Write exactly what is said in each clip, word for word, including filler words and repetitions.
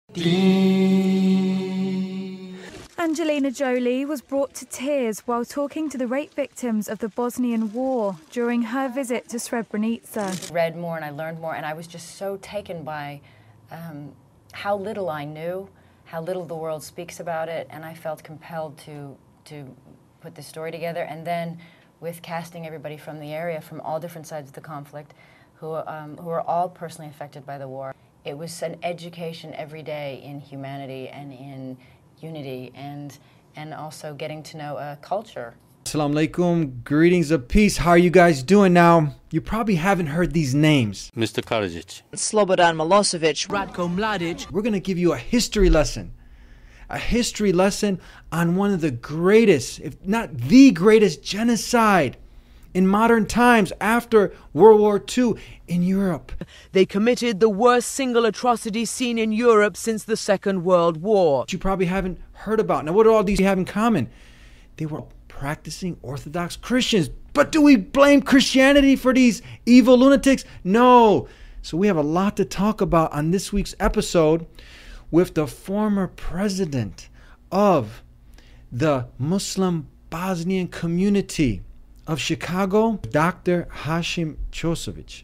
Angelina Jolie was brought to tears while talking to the rape victims of the Bosnian War during her visit to Srebrenica. I read more and I learned more, and I was just so taken by um, how little I knew, how little the world speaks about it, and I felt compelled to, to put this story together. And then with casting everybody from the area, from all different sides of the conflict, who, um, who are all personally affected by the war. It was an education every day in humanity and in unity, and and also getting to know a culture. Assalamu alaikum, greetings of peace. How are you guys doing now? You probably haven't heard these names. Mister Karadzic, Slobodan Milosevic, Ratko Mladic. We're gonna give you a history lesson. A history lesson on one of the greatest, if not the greatest, genocide in modern times after World War Two in Europe. They committed the worst single atrocity seen in Europe since the Second World War. You probably haven't heard about. Now, what do all these have in common? They were practicing Orthodox Christians. But do we blame Christianity for these evil lunatics? No. So we have a lot to talk about on this week's episode with the former president of the Muslim Bosnian community of Chicago, Doctor Hashim Ćosović.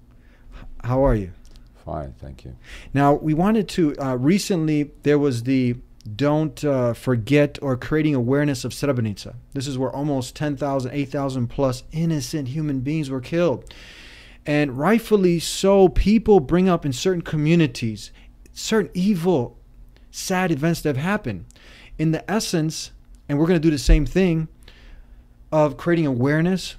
How are you? Fine, thank you. Now, we wanted to, uh, recently there was the Don't uh, Forget or Creating Awareness of Srebrenica. This is where almost ten thousand, eight thousand plus innocent human beings were killed. And rightfully so, people bring up in certain communities certain evil, sad events that have happened. In the essence, and we're going to do the same thing, of creating awareness,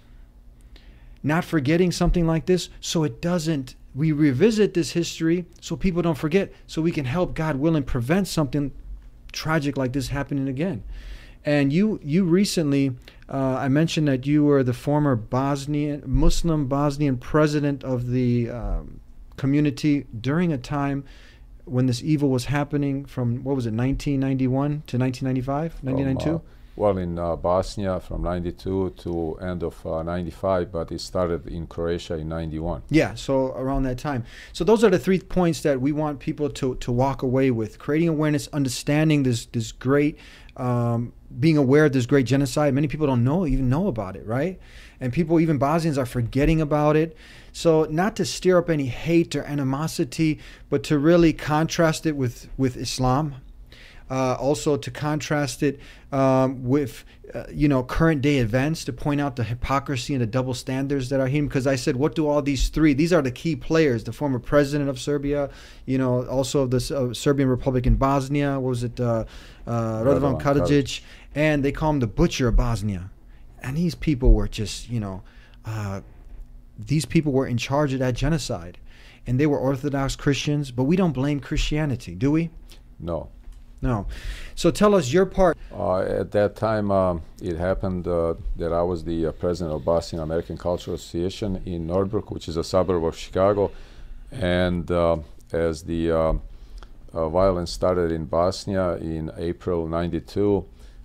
not forgetting something like this, so it doesn't, we revisit this history so people don't forget, so we can help, God willing, prevent something tragic like this happening again. And you you recently, uh, I mentioned that you were the former Bosnian, Muslim Bosnian president of the um, community during a time when this evil was happening from, what was it, nineteen ninety-one to nineteen ninety-five, nineteen ninety-two? From, uh, well, in uh, Bosnia from ninety-two to end of uh, ninety-five, but it started in Croatia in ninety-one. Yeah, so around that time. So those are the three points that we want people to, to walk away with. Creating awareness, understanding this, this great, um, being aware of this great genocide. Many people don't know, even know about it, right? And people, even Bosnians, are forgetting about it. So not to stir up any hate or animosity, but to really contrast it with, with Islam. Uh, also to contrast it um, with, uh, you know, current day events, to point out the hypocrisy and the double standards that are here. Because I said, what do all these three, these are the key players, the former president of Serbia, you know, also of the uh, Serbian Republic in Bosnia, what was it, uh, uh, Radovan Karadzic, and they call him the butcher of Bosnia. And these people were just, you know, uh, these people were in charge of that genocide. And they were Orthodox Christians, but we don't blame Christianity, do we? No. No. So tell us your part. Uh, at that time, um, it happened uh, that I was the uh, president of Bosnian American Cultural Association in Northbrook, which is a suburb of Chicago. And uh, as the uh, uh, violence started in Bosnia in April ninety-two,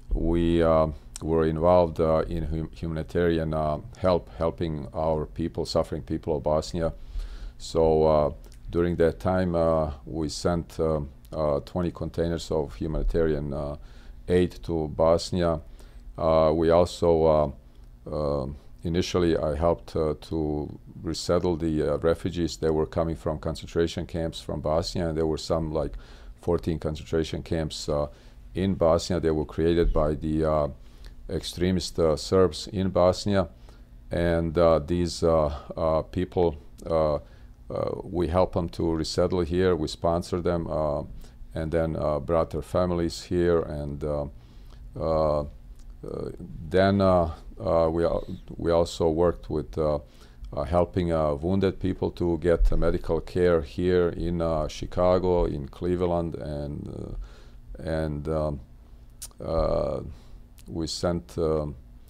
we uh, were involved uh, in hum humanitarian uh, help, helping our people, suffering people of Bosnia. So uh, during that time, uh, we sent um, Uh, twenty containers of humanitarian uh, aid to Bosnia. Uh, we also, uh, uh, initially I helped uh, to resettle the uh, refugees that were coming from concentration camps from Bosnia, and there were some like fourteen concentration camps uh, in Bosnia that were created by the uh, extremist uh, Serbs in Bosnia. And uh, these uh, uh, people, uh, uh, we help them to resettle here, we sponsor them, uh, and then uh, brought their families here, and uh, uh, uh, then uh, uh, we al we also worked with uh, uh, helping uh, wounded people to get uh, medical care here in uh, Chicago, in Cleveland, and uh, and um, uh, we sent um,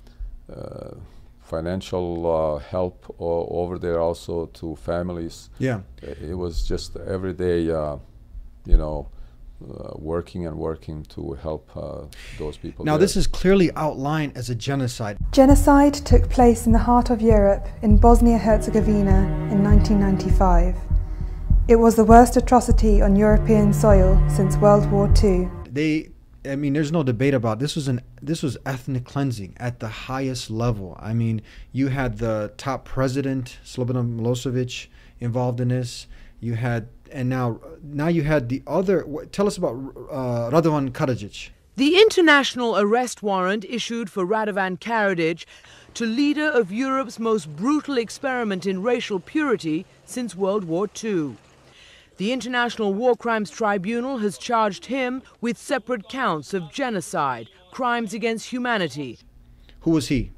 uh, financial uh, help o over there also to families. Yeah, it was just every day, uh, you know. Uh, working and working to help uh, those people. Now, there. This is clearly outlined as a genocide. Genocide took place in the heart of Europe, in Bosnia-Herzegovina in nineteen ninety-five. It was the worst atrocity on European soil since World War Two. They, I mean, there's no debate about it. This was an this was ethnic cleansing at the highest level. I mean, you had the top president Slobodan Milosevic involved in this. You had, and now now you had the other. Tell us about uh, Radovan Karadzic. The international arrest warrant issued for Radovan Karadzic, to leader of Europe's most brutal experiment in racial purity since World War Two. The International War Crimes Tribunal has charged him with separate counts of genocide, crimes against humanity. Who was he?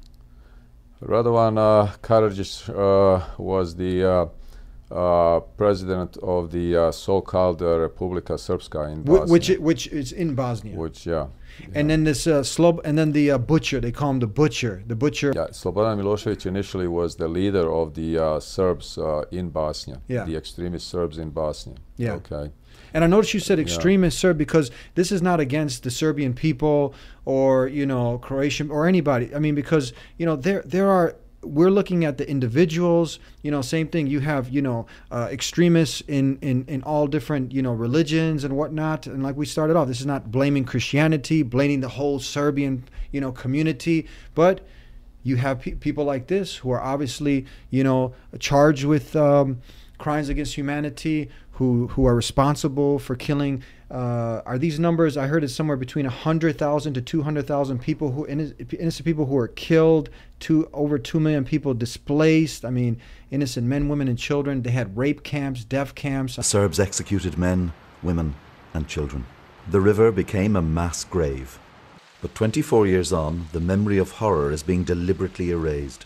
Radovan uh, Karadzic uh, was the uh, uh, president of the uh, so-called uh, Republika Srpska in Bosnia. Which which is in Bosnia. Which yeah. And yeah. then this uh, Slob, and then the uh, butcher. They call him the butcher. The butcher. Yeah, Slobodan Milosevic initially was the leader of the uh, Serbs uh, in Bosnia. Yeah. The extremist Serbs in Bosnia. Yeah. Okay. And I noticed you said extremist yeah. Serb because this is not against the Serbian people or you know Croatian or anybody. I mean, because you know there there are. We're looking at the individuals, you know, same thing. You have, you know, uh, extremists in, in, in all different, you know, religions and whatnot. And like we started off, this is not blaming Christianity, blaming the whole Serbian, you know, community. But you have pe people like this who are obviously, you know, charged with um, crimes against humanity, who, who are responsible for killing. Uh, are these numbers? I heard it's somewhere between a hundred thousand to two hundred thousand people who innocent people who are killed, to over two million people displaced. I mean, innocent men, women, and children. They had rape camps, death camps. Serbs executed men, women, and children. The river became a mass grave. But twenty-four years on, the memory of horror is being deliberately erased.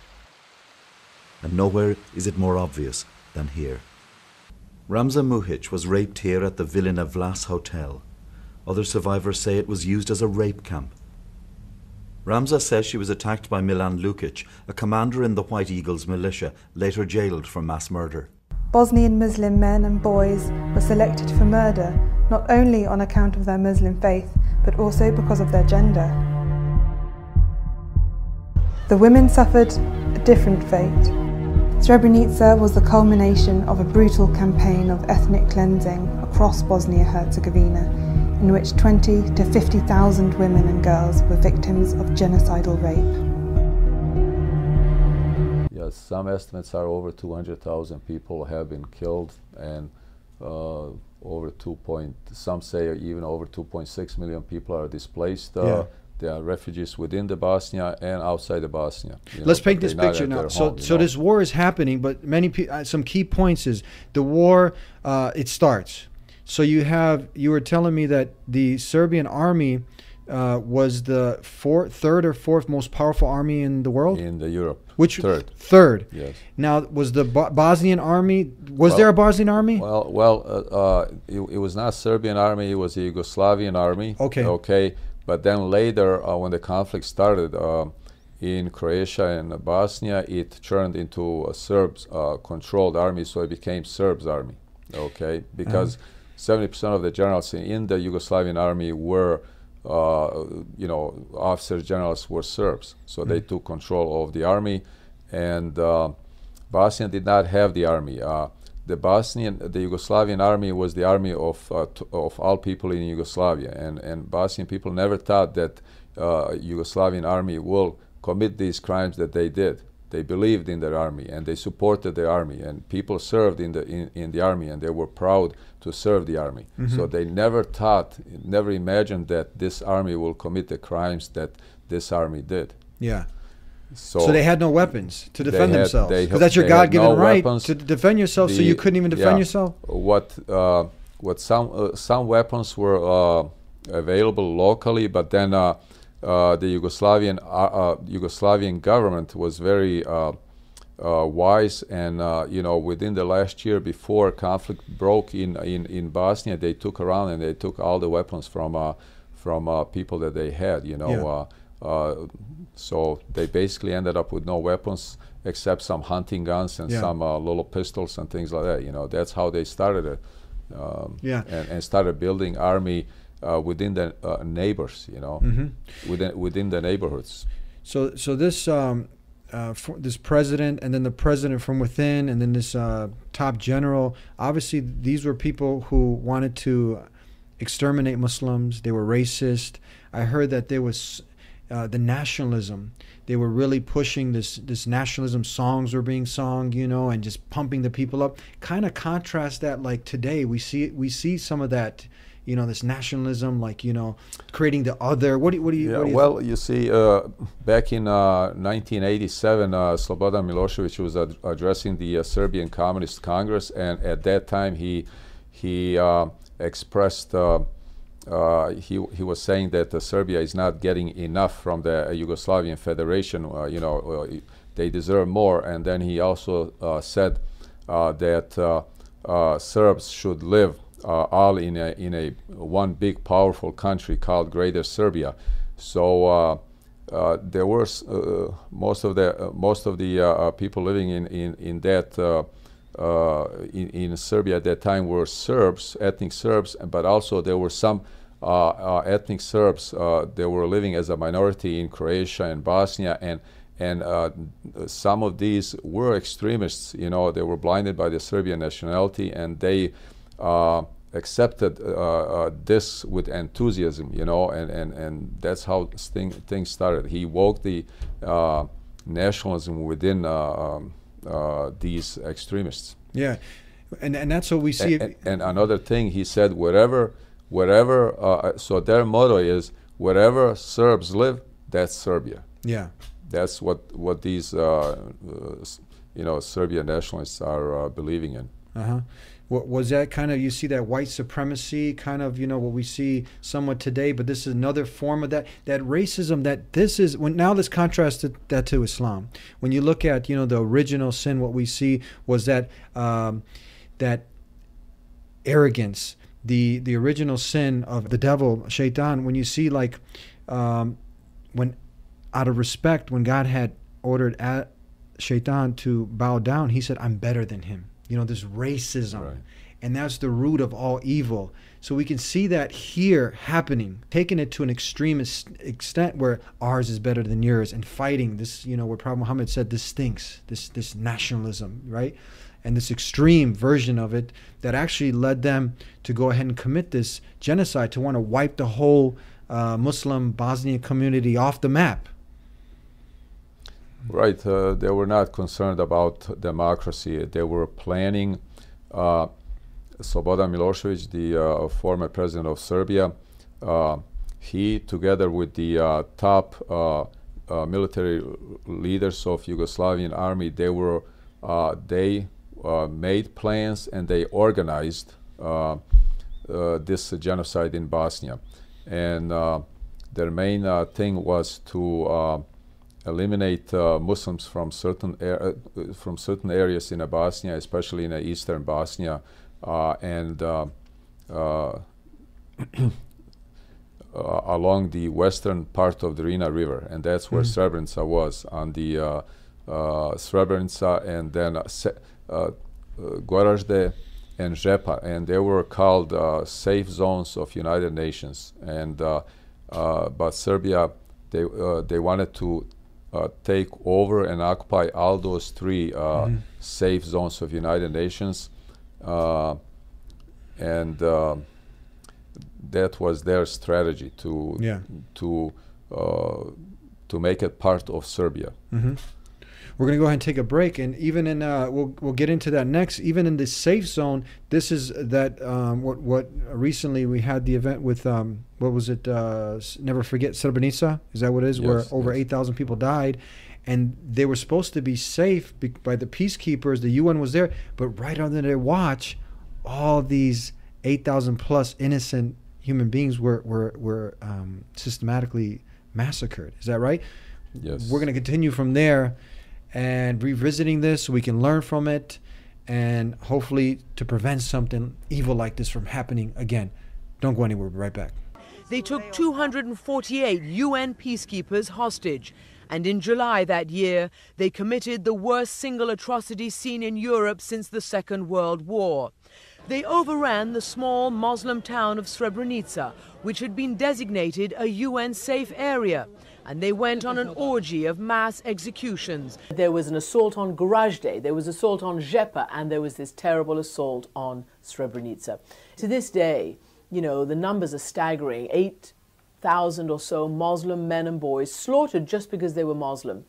And nowhere is it more obvious than here. Ramza Muhic was raped here at the Vilina Vlas Hotel. Other survivors say it was used as a rape camp. Ramza says she was attacked by Milan Lukic, a commander in the White Eagles militia, later jailed for mass murder. Bosnian Muslim men and boys were selected for murder, not only on account of their Muslim faith, but also because of their gender. The women suffered a different fate. Srebrenica was the culmination of a brutal campaign of ethnic cleansing across Bosnia-Herzegovina, in which twenty to fifty thousand women and girls were victims of genocidal rape. Yes, some estimates are over two hundred thousand people have been killed, and uh, over two point, some say even over two point six million people are displaced. Uh, yeah. There are refugees within the Bosnia and outside the Bosnia. Let's know, paint this picture now. So, home, so know? This war is happening, but many pe uh, some key points is the war. Uh, it starts. So you have you were telling me that the Serbian army uh, was the fourth, third or fourth most powerful army in the world in the Europe. Which third? Third. Yes. Now, was the Bo Bosnian army? Was well, there a Bosnian army? Well, well, uh, uh, it, it was not Serbian army. It was a Yugoslavian army. Okay. Okay. But then later, uh, when the conflict started uh, in Croatia and uh, Bosnia, it turned into a Serbs-controlled uh, army, so it became Serbs' army, okay? Because seventy percent uh-huh. of the generals in, in the Yugoslavian army were, uh, you know, officers, generals were Serbs. So mm-hmm. they took control of the army, and uh, Bosnia did not have the army. Uh, The Bosnian, the Yugoslavian army was the army of uh, t of all people in Yugoslavia, and and Bosnian people never thought that uh, Yugoslavian army will commit these crimes that they did. They believed in their army and they supported the army, and people served in the in, in the army, and they were proud to serve the army. Mm-hmm. So they never thought, never imagined that this army will commit the crimes that this army did. Yeah. So, so they had no weapons to defend had, themselves. Because that's your God-given no right weapons. To defend yourself, the, so you couldn't even defend yeah, yourself? What uh, what some uh, some weapons were uh, available locally, but then uh, uh, the Yugoslavian uh, uh, Yugoslavian government was very uh, uh, wise, and uh, you know, within the last year before conflict broke in in in Bosnia, they took around and they took all the weapons from uh, from uh, people that they had. You know. Yeah. Uh, Uh, so they basically ended up with no weapons except some hunting guns and yeah. some uh, little pistols and things like that. You know, that's how they started it. Um, yeah. and, and started building army uh, within the uh, neighbors. You know, mm-hmm. within within the neighborhoods. So so this um, uh, for this president, and then the president from within, and then this uh, top general. Obviously, these were people who wanted to exterminate Muslims. They were racist. I heard that there was uh, the nationalism. They were really pushing this this nationalism. Songs were being sung, you know, and just pumping the people up. Kind of contrast that, like today we see we see some of that, you know, this nationalism, like, you know, creating the other. What do you, what do you? Yeah, what do you well, think? you see, uh, back in uh, nineteen eighty-seven, uh, Slobodan Milosevic was ad addressing the uh, Serbian Communist Congress, and at that time he he uh, expressed. Uh, Uh, he he was saying that uh, Serbia is not getting enough from the uh, Yugoslavian Federation. Uh, you know, uh, they deserve more. And then he also uh, said uh, that uh, uh, Serbs should live uh, all in a in a one big powerful country called Greater Serbia. So uh, uh, there were uh, most of the uh, most of the uh, people living in in in that. Uh, Uh, in, in Serbia at that time were Serbs, ethnic Serbs, but also there were some uh, uh, ethnic Serbs uh, that were living as a minority in Croatia and Bosnia, and and uh, some of these were extremists. You know, they were blinded by the Serbian nationality, and they uh, accepted uh, uh, this with enthusiasm. You know, and and and that's how thing, things started. He woke the uh, nationalism within. Uh, um, Uh, these extremists. Yeah, and and that's what we see. And, and, and another thing, he said, wherever, wherever. Uh, so their motto is, wherever Serbs live, that's Serbia. Yeah, that's what what these, uh, uh, you know, Serbian nationalists are uh, believing in. Uh huh. What was that kind of? You see that white supremacy kind of, you know, what we see somewhat today, but this is another form of that that racism. That this is when now let's contrast it, that to Islam. When you look at, you know, the original sin, what we see was that um, that arrogance, the the original sin of the devil, Shaitan. When you see like um, when out of respect, when God had ordered at Shaitan to bow down, he said, "I'm better than him." You know, this racism, right. And that's the root of all evil. So we can see that here happening, taking it to an extreme extent where ours is better than yours, and fighting this, you know, where Prophet Muhammad said this stinks, this this nationalism, right? And this extreme version of it that actually led them to go ahead and commit this genocide, to want to wipe the whole uh, Muslim Bosnian community off the map. Right, uh, they were not concerned about democracy. They were planning. Uh, Slobodan Milosevic, the uh, former president of Serbia, uh, he, together with the uh, top uh, uh, military leaders of Yugoslavian army, they were uh, they uh, made plans and they organized uh, uh, this genocide in Bosnia, and uh, their main uh, thing was to. Uh, eliminate uh, Muslims from certain uh, from certain areas in Bosnia, especially in uh, eastern Bosnia, uh, and uh, uh, uh, along the western part of the Drina River, and that's where mm-hmm. Srebrenica was, on the uh, uh, Srebrenica, and then uh, Se uh, uh, Goražde and Žepa, and they were called uh, safe zones of United Nations, and uh, uh, but Serbia, they uh, they wanted to. Uh, take over and occupy all those three uh, mm-hmm. safe zones of United Nations, uh, and uh, that was their strategy to yeah. to uh, to make it part of Serbia. Mm-hmm. We're going to go ahead and take a break, and even in uh, we'll we'll get into that next. Even in this safe zone, this is that um, what what recently we had the event with um, what was it? Uh, Never Forget Srebrenica. Is that what it is? Yes, where over yes. eight thousand people died, and they were supposed to be safe be by the peacekeepers. The U N was there, but right under their watch, all these eight thousand plus innocent human beings were were were um, systematically massacred. Is that right? Yes. We're going to continue from there. And revisiting this so we can learn from it, and hopefully to prevent something evil like this from happening again. Don't go anywhere. We'll be right back. They took two hundred forty-eight U N peacekeepers hostage, and in July that year, they committed the worst single atrocity seen in Europe since the Second World War. They overran the small Muslim town of Srebrenica, which had been designated a U N safe area, and they went on an orgy of mass executions. There was an assault on Gorazde, there was assault on Žepa, and there was this terrible assault on Srebrenica. To this day, you know, the numbers are staggering. eight thousand or so Muslim men and boys slaughtered just because they were Muslim.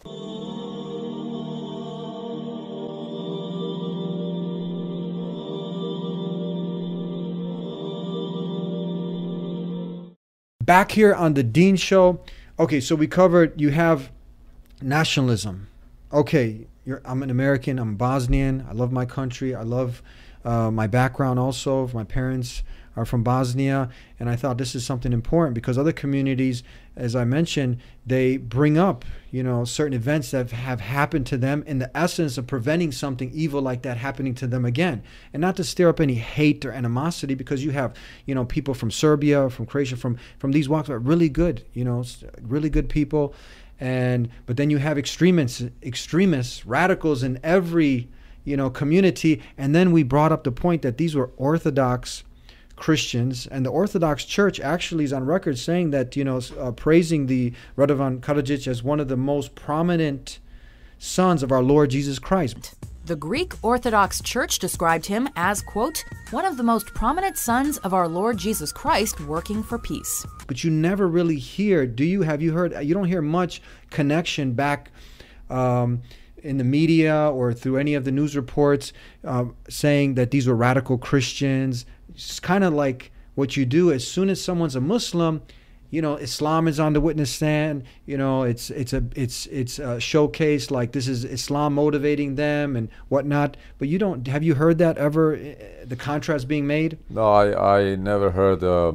Back here on the Dean Show, okay, so we covered, you have nationalism. Okay, you're, I'm an American, I'm Bosnian, I love my country, I love uh, my background also. My parents are from Bosnia, and I thought this is something important because other communities, as I mentioned, they bring up, you know, certain events that have happened to them in the essence of preventing something evil like that happening to them again. And not to stir up any hate or animosity, because you have, you know, people from Serbia, from Croatia, from, from these walks are really good, you know, really good people. And, but then you have extremists, extremists, radicals in every, you know, community. And then we brought up the point that these were Orthodox Christians, and the Orthodox Church actually is on record saying that, you know, uh, praising the Radovan Karadzic as one of the most prominent sons of our Lord Jesus Christ. The Greek Orthodox Church described him as, quote, one of the most prominent sons of our Lord Jesus Christ working for peace. But you never really hear, do you, have you heard, you don't hear much connection back um, in the media or through any of the news reports uh, saying that these were radical Christians. It's kind of like what you do as soon as someone's a Muslim, you know, Islam is on the witness stand. You know, it's it's a it's it's a showcase like this is Islam motivating them and whatnot. But you don't, have you heard that ever? The contrast being made? No, I I never heard uh,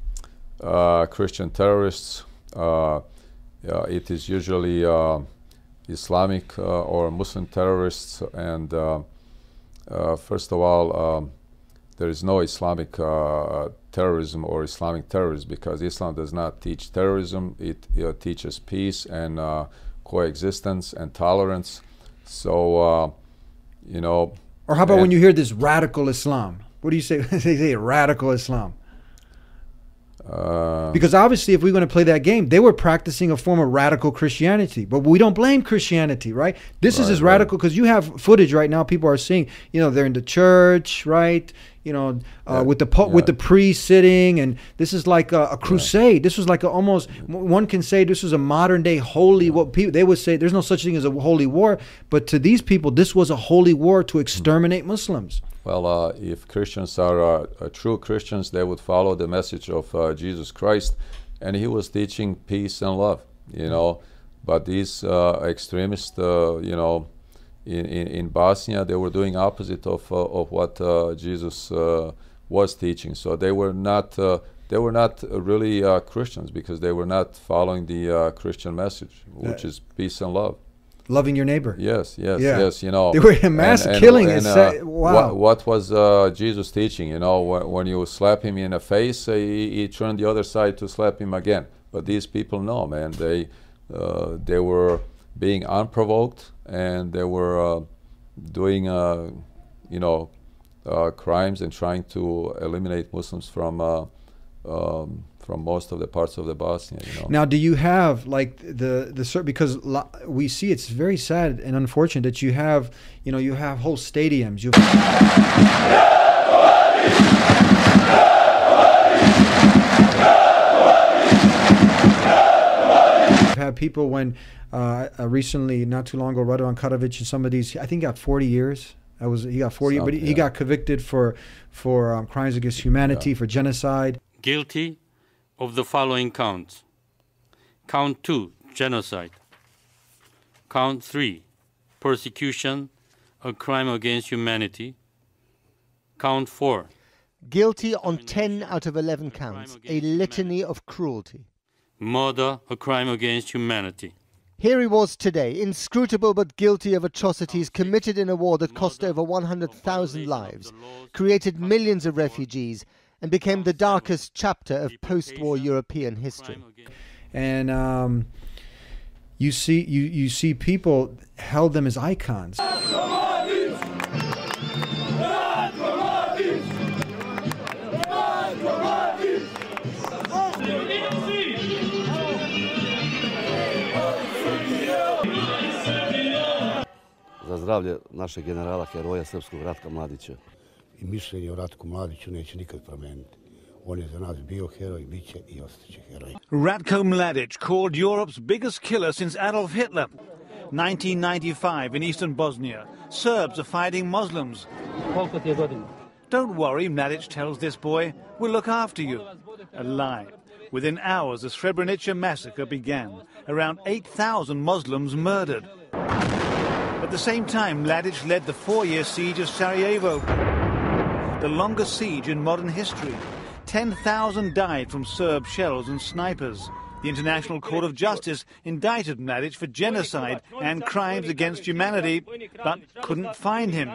uh, Christian terrorists. Uh, uh, it is usually uh, Islamic uh, or Muslim terrorists. And uh, uh, first of all, um, there is no Islamic uh, terrorism or Islamic terrorism, because Islam does not teach terrorism. It, it teaches peace and uh, coexistence and tolerance. So, uh, you know. Or how about when you hear this radical Islam? What do you say? They say radical Islam. Uh, because obviously, if we're going to play that game, they were practicing a form of radical Christianity. But we don't blame Christianity, right? This right, is as right. radical because you have footage right now. People are seeing, you know, they're in the church, right? You know, uh, yeah, with the po- yeah. with the priest sitting, and this is like a, a crusade. Yeah. This was like a, almost one can say this was a modern day holy. What people they would say, there's no such thing as a holy war, but to these people, this was a holy war to exterminate mm. Muslims. Well, uh, if Christians are uh, uh, true Christians, they would follow the message of uh, Jesus Christ, and he was teaching peace and love. You know, but these uh, extremists, uh, you know. In, in, in Bosnia, they were doing opposite of uh, of what uh, Jesus uh, was teaching. So they were not uh, they were not really uh, Christians, because they were not following the uh, Christian message, which uh, is peace and love. Loving your neighbor. Yes, yes, yeah. yes. You know, they were in mass and, and, killing. And, and, uh, wow. What, what was uh, Jesus teaching? You know, when, when you slap him in the face, uh, he, he turned the other side to slap him again. But these people, no, man. They uh, they were being unprovoked, and they were uh, doing, uh, you know, uh, crimes and trying to eliminate Muslims from uh, um, from most of the parts of the Bosnia. You know. Now, do you have like the the because lo- we see it's very sad and unfortunate that you have, you know, you have whole stadiums. You have people when uh, uh, recently, not too long ago, Radovan Karadzic and some of these, I think, got forty years. I was he got forty, some, but he, yeah. he got convicted for for um, crimes against humanity, yeah. for genocide. Guilty of the following counts: count two, genocide; count three, persecution, a crime against humanity; count four, guilty on ten out of eleven counts, a litany of cruelty; murder, a crime against humanity. Here he was today, inscrutable but guilty of atrocities committed in a war that cost over one hundred thousand lives, created millions of refugees, and became the darkest chapter of post-war European history. And um, you see, you, you see people held them as icons. zdravlje našeg generala, heroja srpskog Ratka Mladića. I mišljenje o Ratku Mladiću neće nikad promijeniti. On je za nas bio heroj, bit će i ostaće heroj. Ratko Mladić, called Europe's biggest killer since Adolf Hitler. nineteen ninety-five in eastern Bosnia. Serbs are fighting Muslims. Don't worry, Mladić tells this boy, we'll look after you. A lie. Within hours, the Srebrenica massacre began. Around eight thousand Muslims murdered. At the same time, Mladić led the four-year siege of Sarajevo, the longest siege in modern history. ten thousand died from Serb shells and snipers. The International Court of Justice indicted Mladić for genocide and crimes against humanity, but couldn't find him.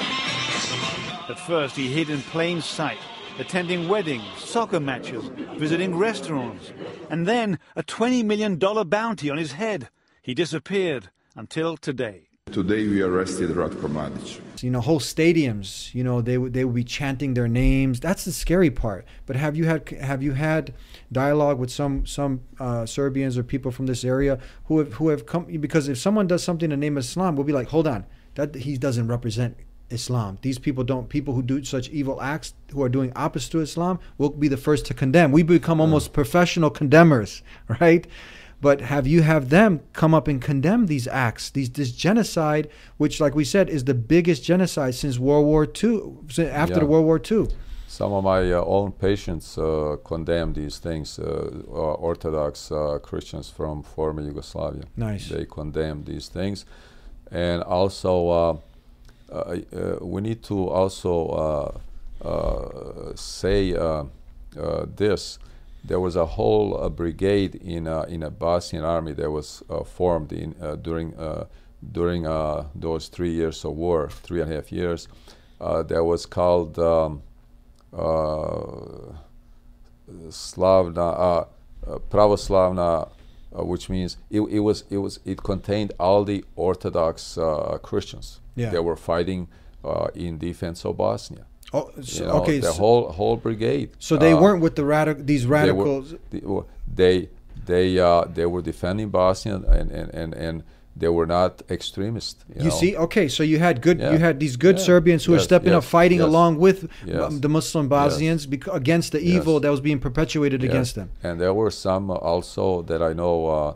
At first, he hid in plain sight, attending weddings, soccer matches, visiting restaurants, and then a twenty million dollar bounty on his head. He disappeared until today. Today we arrested Ratko Mladić. You know, whole stadiums, you know, they would they would be chanting their names. That's the scary part. But have you had have you had dialogue with some some uh, Serbians or people from this area who have who have come? Because if someone does something in the name of Islam, we'll be like, hold on, that he doesn't represent Islam. These people don't. People who do such evil acts, who are doing opposite to Islam, will be the first to condemn. We become almost professional condemners, right? But have you have them come up and condemn these acts, these this genocide, which, like we said, is the biggest genocide since World War Two, after Yeah. the World War Two. Some of my uh, own patients uh, condemn these things. Uh, uh, Orthodox uh, Christians from former Yugoslavia. Nice. They condemn these things, and also uh, uh, uh, we need to also uh, uh, say uh, uh, this. There was a whole uh, brigade in uh, in a Bosnian army that was uh, formed in uh, during uh, during uh, those three years of war, three and a half years. Uh, that was called um, uh, Slavna uh, uh, Pravoslavna, uh, which means it, it was it was it contained all the Orthodox uh, Christians Yeah. that were fighting uh, in defense of Bosnia. Oh, so, You know, okay. the so, whole whole brigade. so they Uh, weren't with the radical these radicals. They were, they they uh, they were defending Bosnia, and, and, and, and they were not extremists. You, You know. see, okay, so you had good, Yeah. you had these good Yeah. Serbians who Yes, were stepping yes, up, fighting yes, along with yes, um, the Muslim yes, Bosnians bec- against the evil yes. that was being perpetuated Yes. against them. And there were some uh, also that I know uh,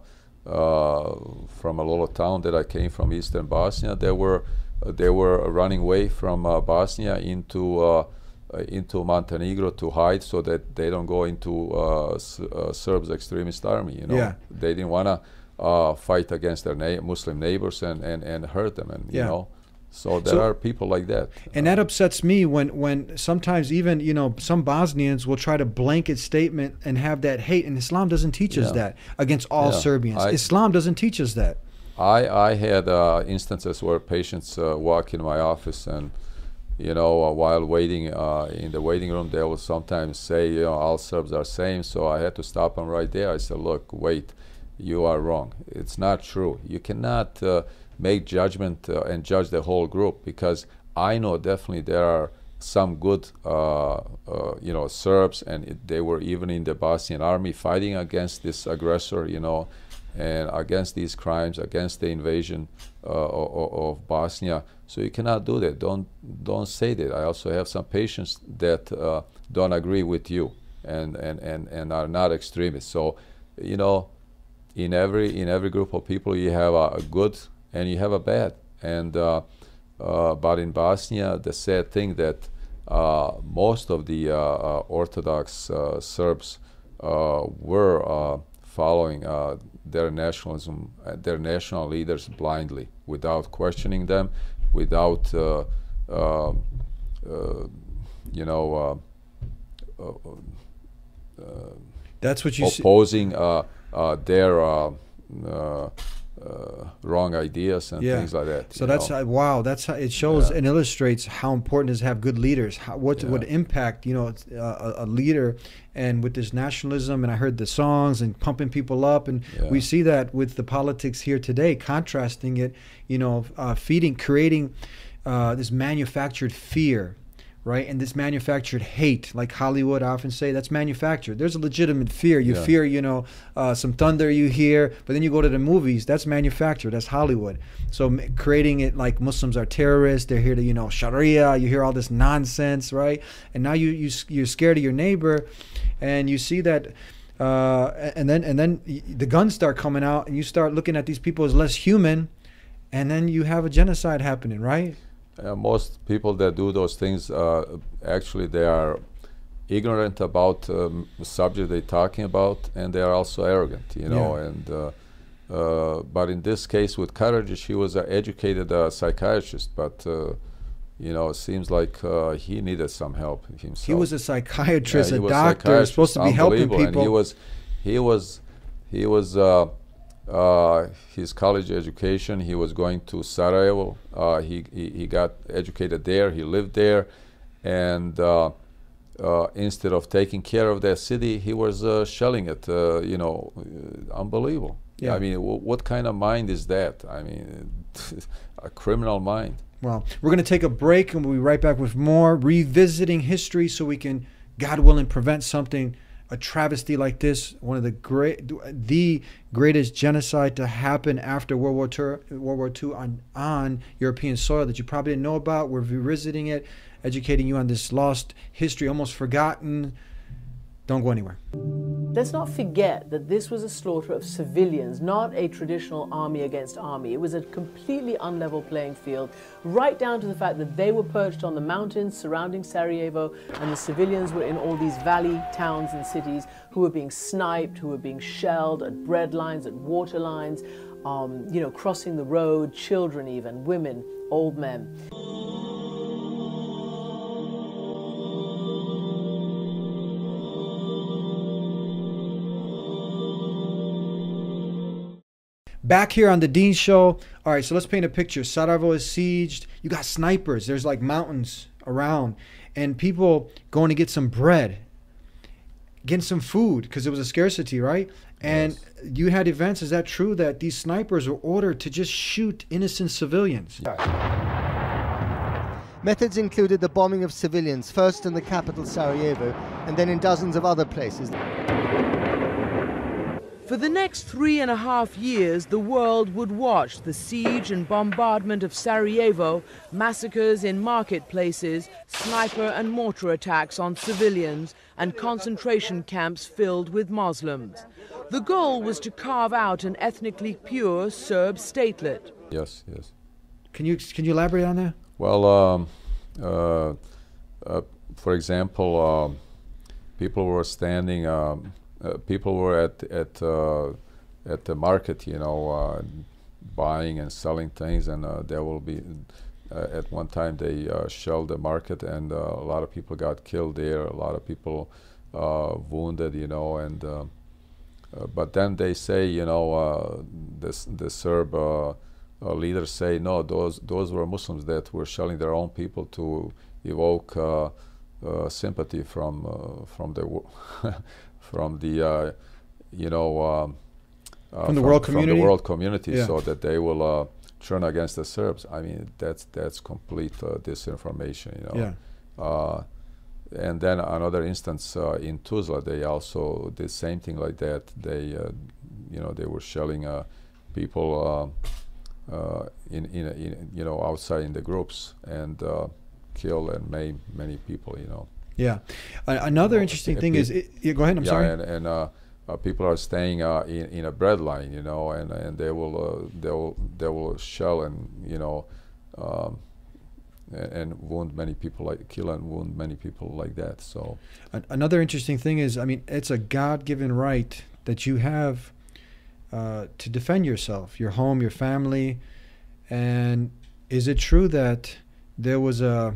uh, from a little town that I came from, Eastern Bosnia. They were uh, they were running away from uh, Bosnia into uh, uh, into Montenegro to hide, so that they don't go into uh, S- uh, Serbs extremist army. You know, Yeah. they didn't want to uh, fight against their na- Muslim neighbors and, and, and hurt them. And Yeah. you know, so there So- are people like that. And that upsets me when, when sometimes even, you know, some Bosnians will try to blanket statement and have that hate. And Islam doesn't teach us Yeah. that against all Yeah. Serbians. I- Islam doesn't teach us that. I, I had uh, instances where patients uh, walk in my office and, you know, uh, while waiting uh, in the waiting room, they will sometimes say, you know, all Serbs are same. So I had to stop them right there. I said, look, wait, you are wrong. It's not true. You cannot uh, make judgment uh, and judge the whole group, because I know definitely there are some good, uh, uh, you know, Serbs, and it, they were even in the Bosnian army fighting against this aggressor, you know, and against these crimes, against the invasion uh, of, of Bosnia. So you cannot do that. Don't don't say that. I also have some patients that uh, don't agree with you and, and, and, and are not extremists. So, you know, in every in every group of people, you have a, a good and you have a bad. And uh, uh, but in Bosnia, the sad thing that uh, most of the uh, uh, Orthodox uh, Serbs uh, were uh, following uh, their nationalism, uh, their national leaders blindly, without questioning them, without, uh, uh, uh, you know, uh, uh, uh, That's what you see. opposing uh, uh, their uh, uh, uh, wrong ideas and Yeah. things like that. So you that's know. how, wow. That's how it shows Yeah. and illustrates how important it is to have good leaders. How, what Yeah. would impact, you know, a, a leader, and with this nationalism. And I heard the songs and pumping people up, and Yeah. we see that with the politics here today, contrasting it, you know, uh, feeding, creating uh, this manufactured fear. right? And this manufactured hate, like Hollywood, I often say, that's manufactured. There's a legitimate fear. You yeah. fear, you know, uh, some thunder you hear, but then you go to the movies, that's manufactured, that's Hollywood. So creating it like Muslims are terrorists, they're here to, you know, Sharia, you hear all this nonsense, right? And now you, you, you're scared of your neighbor, and you see that, uh, and then and then the guns start coming out, and you start looking at these people as less human, and then you have a genocide happening, right? Uh, most people that do those things, uh, actually, they are ignorant about um, the subject they're talking about, and they are also arrogant, you know. Yeah. And uh, uh, but in this case with Karadzic, he was an educated uh, psychiatrist, but uh, you know, it seems like uh, he needed some help himself. He was a psychiatrist, yeah, a doctor, supposed to be helping people. And he was, he was, he was. Uh, Uh, his college education, he was going to Sarajevo. Uh, he, he he got educated there. He lived there, and uh, uh, instead of taking care of that city, he was uh, shelling it. Uh, you know, uh, unbelievable. Yeah. I mean, w what kind of mind is that? I mean, a criminal mind. Well, we're going to take a break, and we'll be right back with more revisiting history, so we can, God willing, prevent something. A travesty like this, one of the great, the greatest genocide to happen after World War Two, World War Two on on European soil that you probably didn't know about. We're revisiting it, educating you on this lost history, almost forgotten. Don't go anywhere. Let's not forget that this was a slaughter of civilians, not a traditional army against army. It was a completely unlevel playing field, right down to the fact that they were perched on the mountains surrounding Sarajevo, and the civilians were in all these valley towns and cities who were being sniped, who were being shelled at bread lines, at water lines, um, you know, crossing the road, children even, women, old men. Back here on the Dean Show. All right, so let's paint a picture. Sarajevo is sieged. You got snipers. There's like mountains around, and people going to get some bread, getting some food, because it was a scarcity, right? And yes. You had events. Is that true that these snipers were ordered to just shoot innocent civilians? Methods included the bombing of civilians, first in the capital Sarajevo, and then in dozens of other places. For the next three and a half years, the world would watch the siege and bombardment of Sarajevo, massacres in marketplaces, sniper and mortar attacks on civilians, and concentration camps filled with Muslims. The goal was to carve out an ethnically pure Serb statelet. Yes, yes. Can you, can you elaborate on that? Well, um, uh, uh, for example, uh, people were standing... Um, Uh, people were at at uh, at the market, you know, uh, buying and selling things, and uh, there will be. Uh, at one time, they uh, shelled the market, and uh, a lot of people got killed there. A lot of people uh, wounded, you know, and. Uh, uh, but then they say, you know, uh, this the Serb uh, uh, leaders say, no, those those were Muslims that were shelling their own people to evoke uh, uh, sympathy from uh, from the. from the, uh, you know, um, uh, from the from, world community, from the world community, yeah. so that they will uh, turn against the Serbs. I mean, that's that's complete uh, disinformation, you know. Yeah. Uh, and then another instance uh, in Tuzla, they also did same thing like that. They, uh, you know, they were shelling uh, people uh, uh, in, in, in, you know, outside in the groups, and uh, kill and maim many people, you know. Yeah. Uh, another you know, interesting thing is, it, yeah, go ahead, I'm yeah, sorry. And, and uh, uh, people are staying uh, in, in a bread line, you know, and, and they will uh, they will they will shell and you know um, and, and wound many people, like kill and wound many people like that. So An another interesting thing is, I mean, it's a God-given right that you have uh, to defend yourself, your home, your family. And is it true that there was a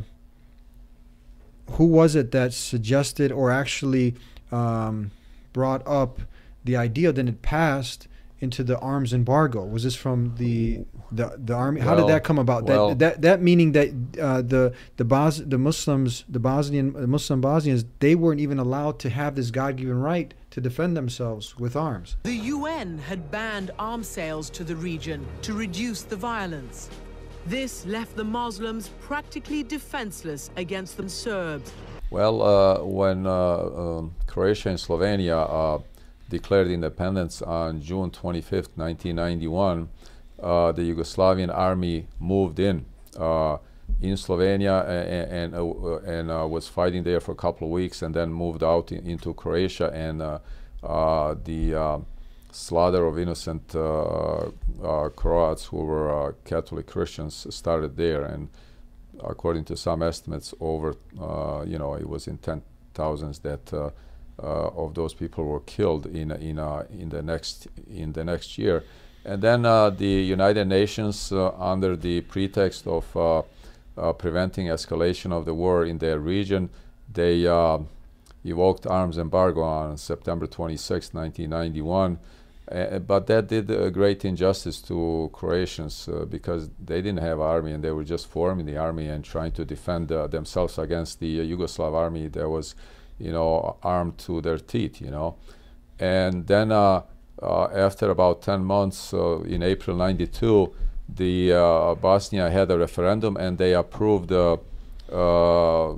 who was it that suggested or actually um, brought up the idea, then it passed into the arms embargo? Was this from the the, the army? How well, did that come about? Well, that, that that meaning that uh, the the Bos the Muslims, the Bosnian the Muslim Bosnians, they weren't even allowed to have this God-given right to defend themselves with arms. The U N had banned arms sales to the region to reduce the violence. This left the Muslims practically defenseless against the Serbs. Well, uh, when uh, um, Croatia and Slovenia uh, declared independence on June twenty-fifth, nineteen ninety-one, uh, the Yugoslavian army moved in uh, in Slovenia and, and, uh, and uh, was fighting there for a couple of weeks, and then moved out in, into Croatia, and uh, uh, the uh, slaughter of innocent uh, uh, Croats who were uh, Catholic Christians started there. And according to some estimates, over, uh, you know, it was in ten thousands that uh, uh, of those people were killed in in uh, in the next in the next year. And then uh, the United Nations, uh, under the pretext of uh, uh, preventing escalation of the war in their region, they uh, evoked arms embargo on September twenty-sixth, nineteen ninety-one. Uh, but that did a great injustice to Croatians uh, because they didn't have army, and they were just forming the army and trying to defend uh, themselves against the uh, Yugoslav army that was, you know, armed to their teeth, you know. And then uh, uh, after about ten months, uh, in April ninety-two, the uh, Bosnia had a referendum, and they approved uh, uh,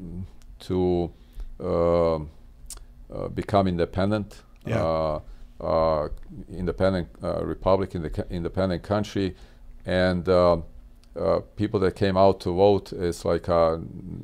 to uh, uh, become independent. Yeah. Uh, Uh, independent uh, republic, in the co independent country, and uh, uh, people that came out to vote, it's like uh,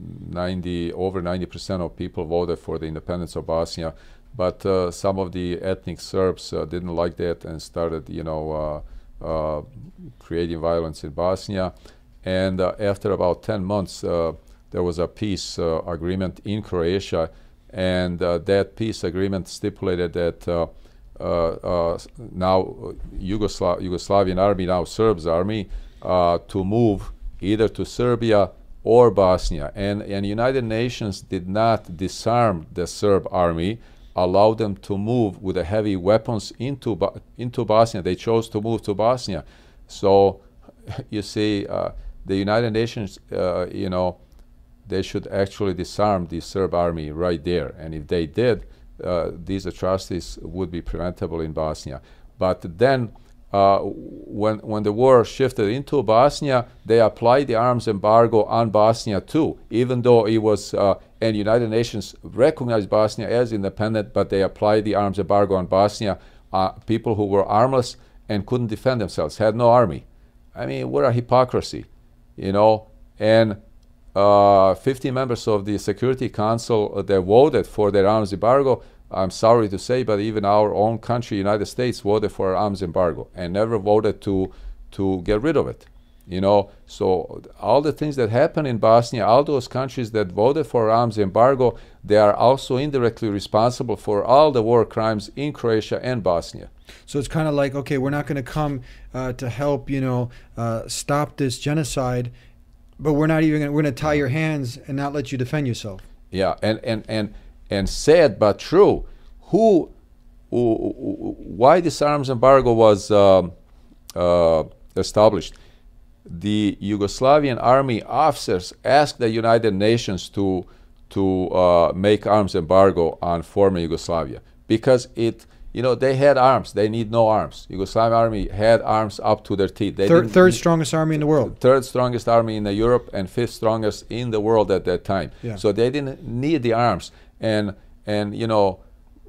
ninety over ninety percent of people voted for the independence of Bosnia, but uh, some of the ethnic Serbs uh, didn't like that and started, you know, uh, uh, creating violence in Bosnia. And uh, after about ten months, uh, there was a peace uh, agreement in Croatia, and uh, that peace agreement stipulated that uh, Uh, uh, now uh, Yugosla Yugoslavian army, now Serbs army, uh, to move either to Serbia or Bosnia. And, and United Nations did not disarm the Serb army, allow them to move with the heavy weapons into, Bo into Bosnia. They chose to move to Bosnia. So, you see, uh, the United Nations, uh, you know, they should actually disarm the Serb army right there. And if they did, Uh, these atrocities would be preventable in Bosnia. But then, uh, when, when the war shifted into Bosnia, they applied the arms embargo on Bosnia too, even though it was, uh, and United Nations recognized Bosnia as independent, but they applied the arms embargo on Bosnia, uh, people who were armless and couldn't defend themselves, had no army. I mean, what a hypocrisy, you know? And Uh, fifty members of the Security Council uh, that voted for their arms embargo. I'm sorry to say, but even our own country, United States, voted for arms embargo and never voted to to get rid of it. You know, so all the things that happen in Bosnia, all those countries that voted for arms embargo, they are also indirectly responsible for all the war crimes in Croatia and Bosnia. So it's kind of like, okay, we're not going to come uh, to help, you know, uh, stop this genocide, but we're not even gonna, we're going to tie your hands and not let you defend yourself. Yeah, and and and and sad but true. Who, who why this arms embargo was um, uh, established? The Yugoslavian army officers asked the United Nations to to uh, make arms embargo on former Yugoslavia because it. You know, they had arms. They need no arms. Yugoslavian army had arms up to their teeth. They third, third strongest army in the world. Third strongest army in the Europe and fifth strongest in the world at that time. Yeah. So they didn't need the arms. And, and you know,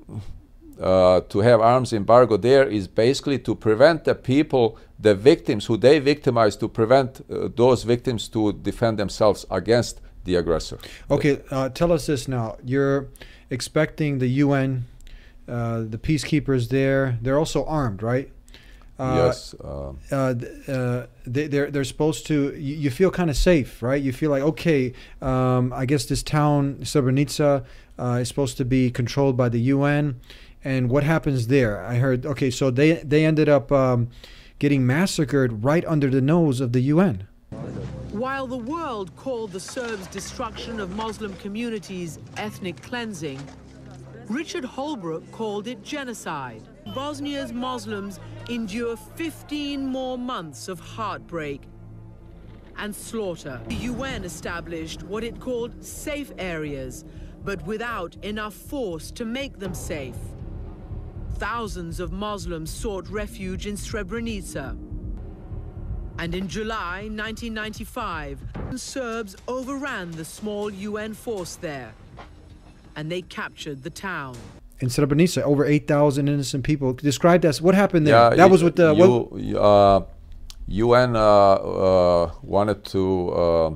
uh, to have arms embargo there is basically to prevent the people, the victims who they victimize, to prevent uh, those victims to defend themselves against the aggressor. Okay, uh, tell us this now. You're expecting the U N, Uh, the peacekeepers there, they're also armed, right? Uh, yes. Uh, uh, uh, they, they're, they're supposed to, you, you feel kind of safe, right? You feel like, okay, um, I guess this town, Srebrenica, uh, is supposed to be controlled by the U N. And what happens there? I heard, okay, so they, they ended up um, getting massacred right under the nose of the U N. While the world called the Serbs' destruction of Muslim communities ethnic cleansing, Richard Holbrooke called it genocide. Bosnia's Muslims endure fifteen more months of heartbreak and slaughter. The U N established what it called safe areas, but without enough force to make them safe. Thousands of Muslims sought refuge in Srebrenica. And in July nineteen ninety-five, Serbs overran the small U N force there, and they captured the town. In Srebrenica, over eight thousand innocent people. Described as, what happened there? Yeah, that was with the... You, uh, U N uh, uh, wanted to... Uh,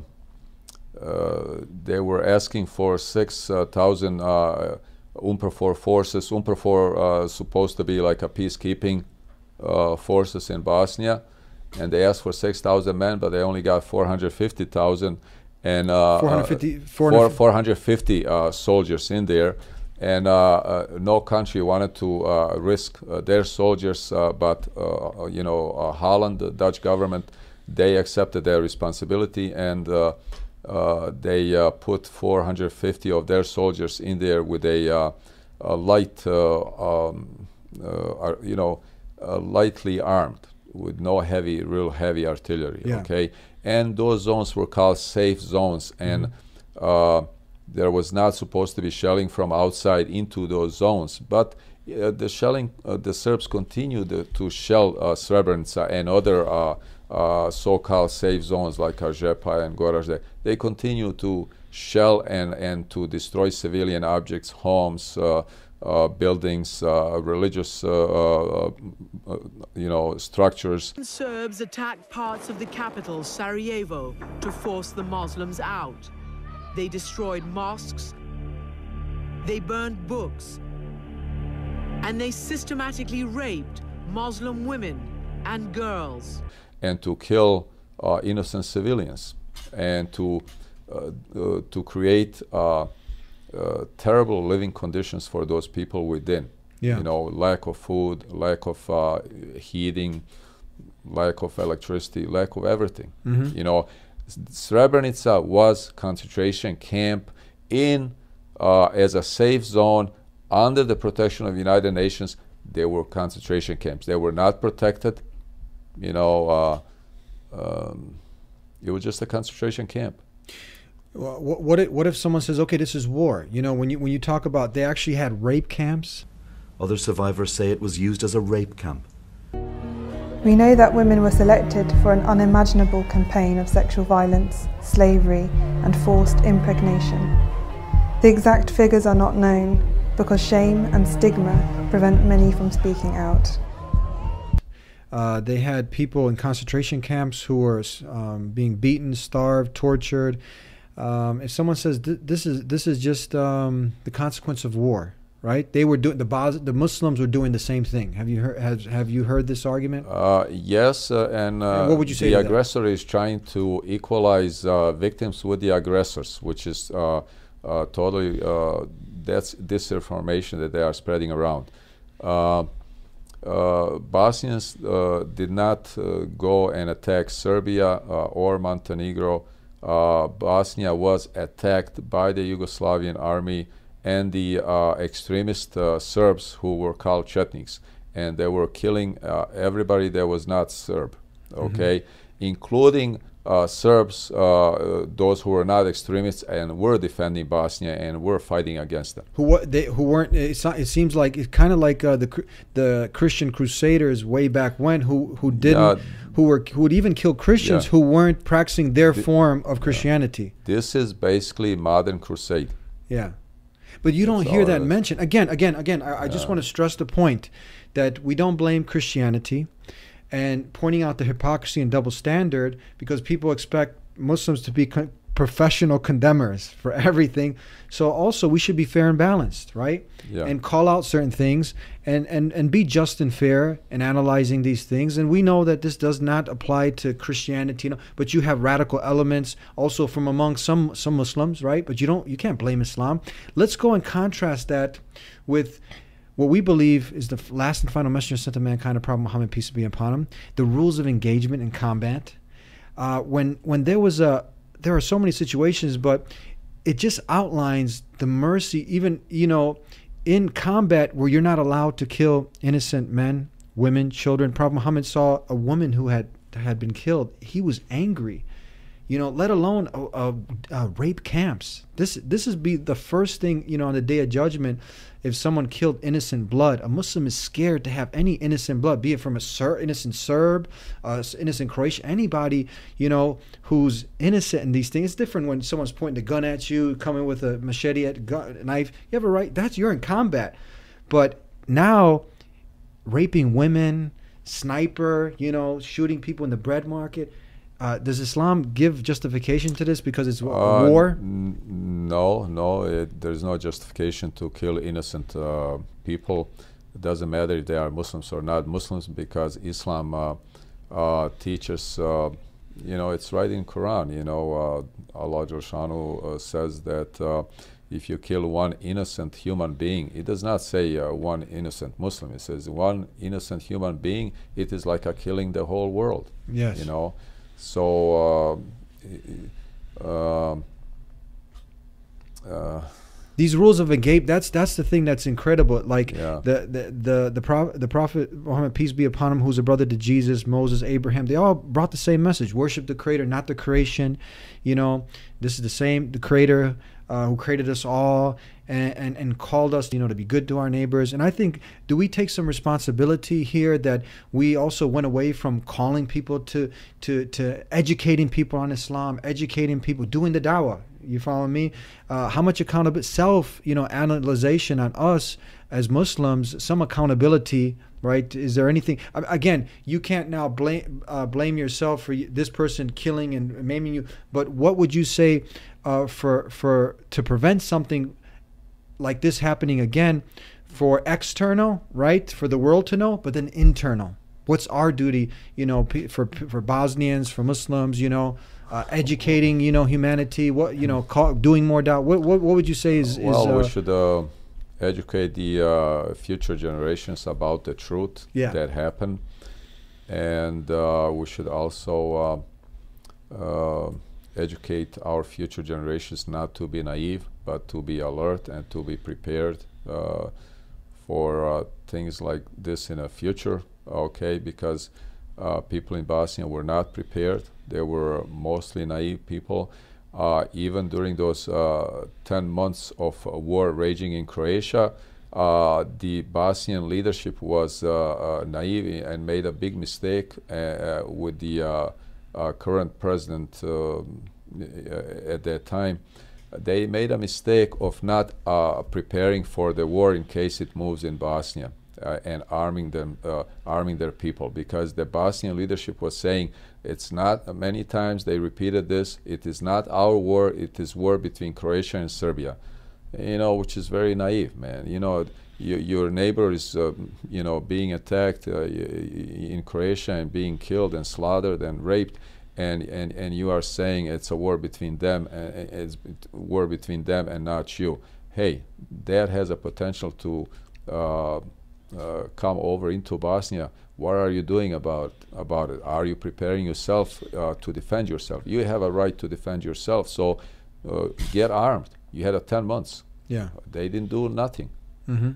uh, they were asking for six thousand uh, UNPROFOR forces. UNPROFOR uh, supposed to be like a peacekeeping uh, forces in Bosnia. And they asked for six thousand men, but they only got four hundred fifty thousand. And uh, four hundred fifty, uh, four hundred fifty uh, soldiers in there. And uh, uh, no country wanted to uh, risk uh, their soldiers, uh, but uh, you know, uh, Holland, the Dutch government, they accepted their responsibility, and uh, uh, they uh, put four hundred fifty of their soldiers in there with a, uh, a light, uh, um, uh, you know, uh, lightly armed, with no heavy, real heavy artillery. Yeah. Okay, and those zones were called safe zones, and. Mm-hmm. uh, There was not supposed to be shelling from outside into those zones, but uh, the shelling, uh, the Serbs continued uh, to shell uh, Srebrenica and other uh, uh, so-called safe zones like Žepa and Goražde. They continue to shell and, and to destroy civilian objects, homes, uh, uh, buildings, uh, religious, uh, uh, uh, you know, structures. Serbs attacked parts of the capital, Sarajevo, to force the Muslims out. They destroyed mosques, they burned books, and they systematically raped Muslim women and girls. And to kill uh, innocent civilians, and to, uh, uh, to create uh, uh, terrible living conditions for those people within. Yeah. You know, lack of food, lack of uh, heating, lack of electricity, lack of everything. Mm-hmm. You know, Srebrenica was concentration camp in uh, as a safe zone under the protection of the United Nations. They were concentration camps. They were not protected. You know, uh, um, it was just a concentration camp. Well, what, what if, what if someone says, okay, this is war? You know, when you when you talk about they actually had rape camps. Other survivors say it was used as a rape camp. We know that women were selected for an unimaginable campaign of sexual violence, slavery, and forced impregnation. The exact figures are not known because shame and stigma prevent many from speaking out. Uh, they had people in concentration camps who were um, being beaten, starved, tortured. Um, if someone says th this is this is just um, the consequence of war, right? They were doing the Bos the Muslims were doing the same thing. Have you heard? Have, have you heard this argument? Uh, yes, uh, and, uh, and what would you say the to aggressor that? is trying to equalize uh, victims with the aggressors, which is uh, uh, totally uh, that's disinformation that they are spreading around. Uh, uh, Bosnians uh, did not uh, go and attack Serbia uh, or Montenegro. Uh, Bosnia was attacked by the Yugoslavian army and the uh, extremist uh, Serbs who were called Chetniks, and they were killing uh, everybody that was not Serb, okay, mm-hmm. including uh, Serbs, uh, those who were not extremists and were defending Bosnia and were fighting against them. Who they who weren't? It's not, it seems like it's kind of like uh, the the Christian Crusaders way back when, who who didn't, uh, who were who would even kill Christians yeah. who weren't practicing their the, form of Christianity. Yeah. This is basically modern crusade. Yeah. But you don't That's hear that mentioned. Again, again, again, I, I just yeah. want to stress the point that we don't blame Christianity and pointing out the hypocrisy and double standard because people expect Muslims to be con professional condemners for everything. So also we should be fair and balanced, right? Yeah. And call out certain things and, and, and be just and fair in analyzing these things. And we know that this does not apply to Christianity, you know, but you have radical elements also from among some, some Muslims, right? But you don't, you can't blame Islam. Let's go and contrast that with what we believe is the last and final messenger sent to mankind, of Prophet Muhammad, peace be upon him, the rules of engagement in combat. Uh, when, when there was a, there are so many situations, but it just outlines the mercy, even, you know, in combat where you're not allowed to kill innocent men, women, children. Prophet Muhammad saw a woman who had, had been killed. He was angry. You know, let alone uh, uh, uh, rape camps. This this is be the first thing, you know, on the day of judgment. If someone killed innocent blood, a Muslim is scared to have any innocent blood, be it from a Ser- innocent Serb, uh, innocent Croatian, anybody, you know, who's innocent in these things. It's different when someone's pointing a gun at you, coming with a machete, at gun, knife. You have a right. That's you're in combat. But now, raping women, sniper, you know, shooting people in the bread market. Uh, does Islam give justification to this because it's Uh, war? n- no, no. It, there's no justification to kill innocent uh, people. It doesn't matter if they are Muslims or not Muslims, because Islam uh, uh, teaches, uh, you know, it's right in Quran. You know, uh, Allah Jalla Shanu uh, says that uh, if you kill one innocent human being, it does not say uh, one innocent Muslim. It says one innocent human being. It is like a killing the whole world. Yes. You know. So uh, uh, uh, these rules of engagement, that's that's the thing that's incredible. Like yeah. the the the the, Pro, the Prophet Muhammad, peace be upon him, who's a brother to Jesus, Moses, Abraham, they all brought the same message: worship the Creator, not the creation. You know, this is the same the Creator uh, who created us all and, and and called us, you know, to be good to our neighbors. And I think, do we take some responsibility here that we also went away from calling people to to to educating people on Islam, educating people, doing the dawah? You follow me? Uh, how much accountability, self, you know, analyzation on us as Muslims, some accountability, right? Is there anything, again, you can't now blame uh, blame yourself for this person killing and maiming you, but what would you say uh, for for to prevent something like this happening again, for external, right, for the world to know, but then internal? What's our duty, you know, for for Bosnians, for Muslims, you know, uh, educating, you know, humanity, what, you know, call, doing more doubt. What, what what would you say is? Well, is, uh, we should uh, educate the uh, future generations about the truth yeah. that happened, and uh, we should also uh, uh, educate our future generations not to be naive, but to be alert and to be prepared uh, for uh, things like this in the future. Okay, because uh, people in Bosnia were not prepared. They were mostly naive people. Uh, even during those uh, ten months of uh, war raging in Croatia, uh, the Bosnian leadership was uh, uh, naive and made a big mistake uh, with the uh, uh, current president uh, at that time. They made a mistake of not uh, preparing for the war in case it moves in Bosnia. Uh, and arming them, uh, arming their people, because the Bosnian leadership was saying it's not. Uh, many times they repeated this: it is not our war; it is war between Croatia and Serbia. You know, which is very naive, man. You know, you, your neighbor is, uh, you know, being attacked uh, in Croatia and being killed and slaughtered and raped, and and and you are saying it's a war between them, and it's a war between them and not you. Hey, that has a potential to. Uh, Uh, come over into Bosnia. What are you doing about about it? Are you preparing yourself uh, to defend yourself? You have a right to defend yourself, so uh, get armed. You had a ten months. Yeah, they didn't do nothing. Mm-hmm.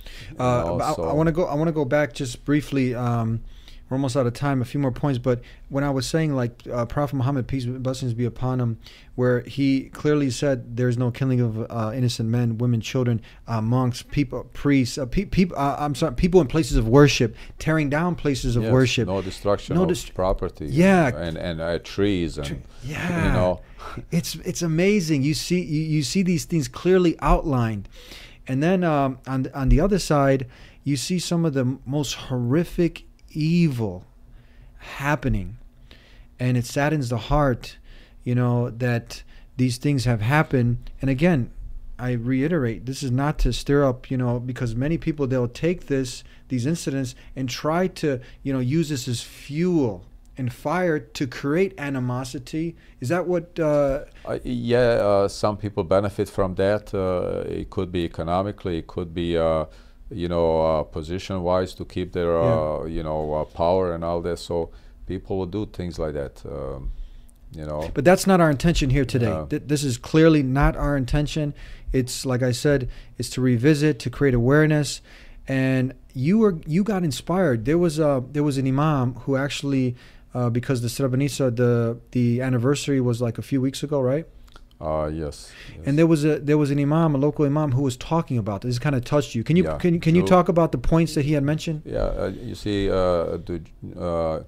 Uh, know, I, I want to go. I want to go back just briefly. Um, we're almost out of time. A few more points, but when I was saying, like uh, Prophet Muhammad, peace and blessings be upon him, where he clearly said there's no killing of uh, innocent men, women, children, uh, monks, people, priests, uh, pe- people. Uh, I'm sorry, people in places of worship, tearing down places of yes, worship. No destruction no of dist- property. Yeah, and and uh, trees and yeah. You know, it's it's amazing. You see you, you see these things clearly outlined, and then um, on on the other side, you see some of the most horrific evil happening, and it saddens the heart, you know, that these things have happened. And again, I reiterate, this is not to stir up, you know, because many people, they'll take this these incidents and try to, you know, use this as fuel and fire to create animosity. Is that what uh, uh, yeah uh, some people benefit from that. Uh, it could be economically, it could be uh, you know, uh, position-wise to keep their, uh, yeah. you know, uh, power and all that. So people will do things like that, um, you know. But that's not our intention here today. Uh, Th- this is clearly not our intention. It's, like I said, it's to revisit, to create awareness. And you were, you got inspired. There was a, there was an imam who actually uh, because the Srebrenica, the the anniversary was like a few weeks ago, right? Uh, yes, yes. And there was a there was an imam, a local imam, who was talking about this. This kind of touched you. Can you Yeah, can you- can you true. talk about the points that he had mentioned? Yeah, uh, you see, uh, the uh,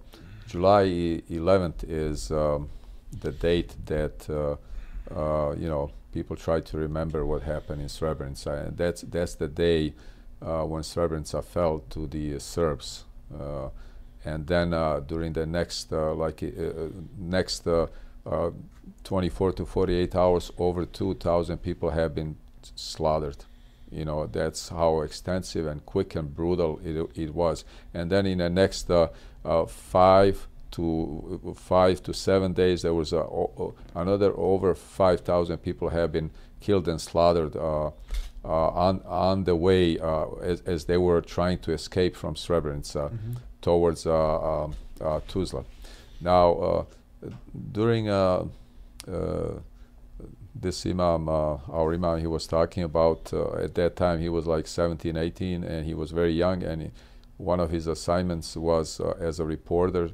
July eleventh is um, the date that uh, uh, you know people try to remember what happened in Srebrenica, and that's that's the day uh, when Srebrenica fell to the Serbs, uh, and then uh, during the next uh, like uh, next uh, uh, twenty-four to forty-eight hours, over two thousand people have been slaughtered. You know, that's how extensive and quick and brutal it, it was. And then in the next uh, uh, five to five to seven days, there was uh, o o another over five thousand people have been killed and slaughtered uh, uh, on on the way uh, as, as they were trying to escape from Srebrenica Mm-hmm. towards uh, um, uh, Tuzla. Now, uh, during uh, uh, this imam, uh, our imam, he was talking about, uh, at that time he was like seventeen, eighteen, and he was very young, and he, one of his assignments was uh, as a reporter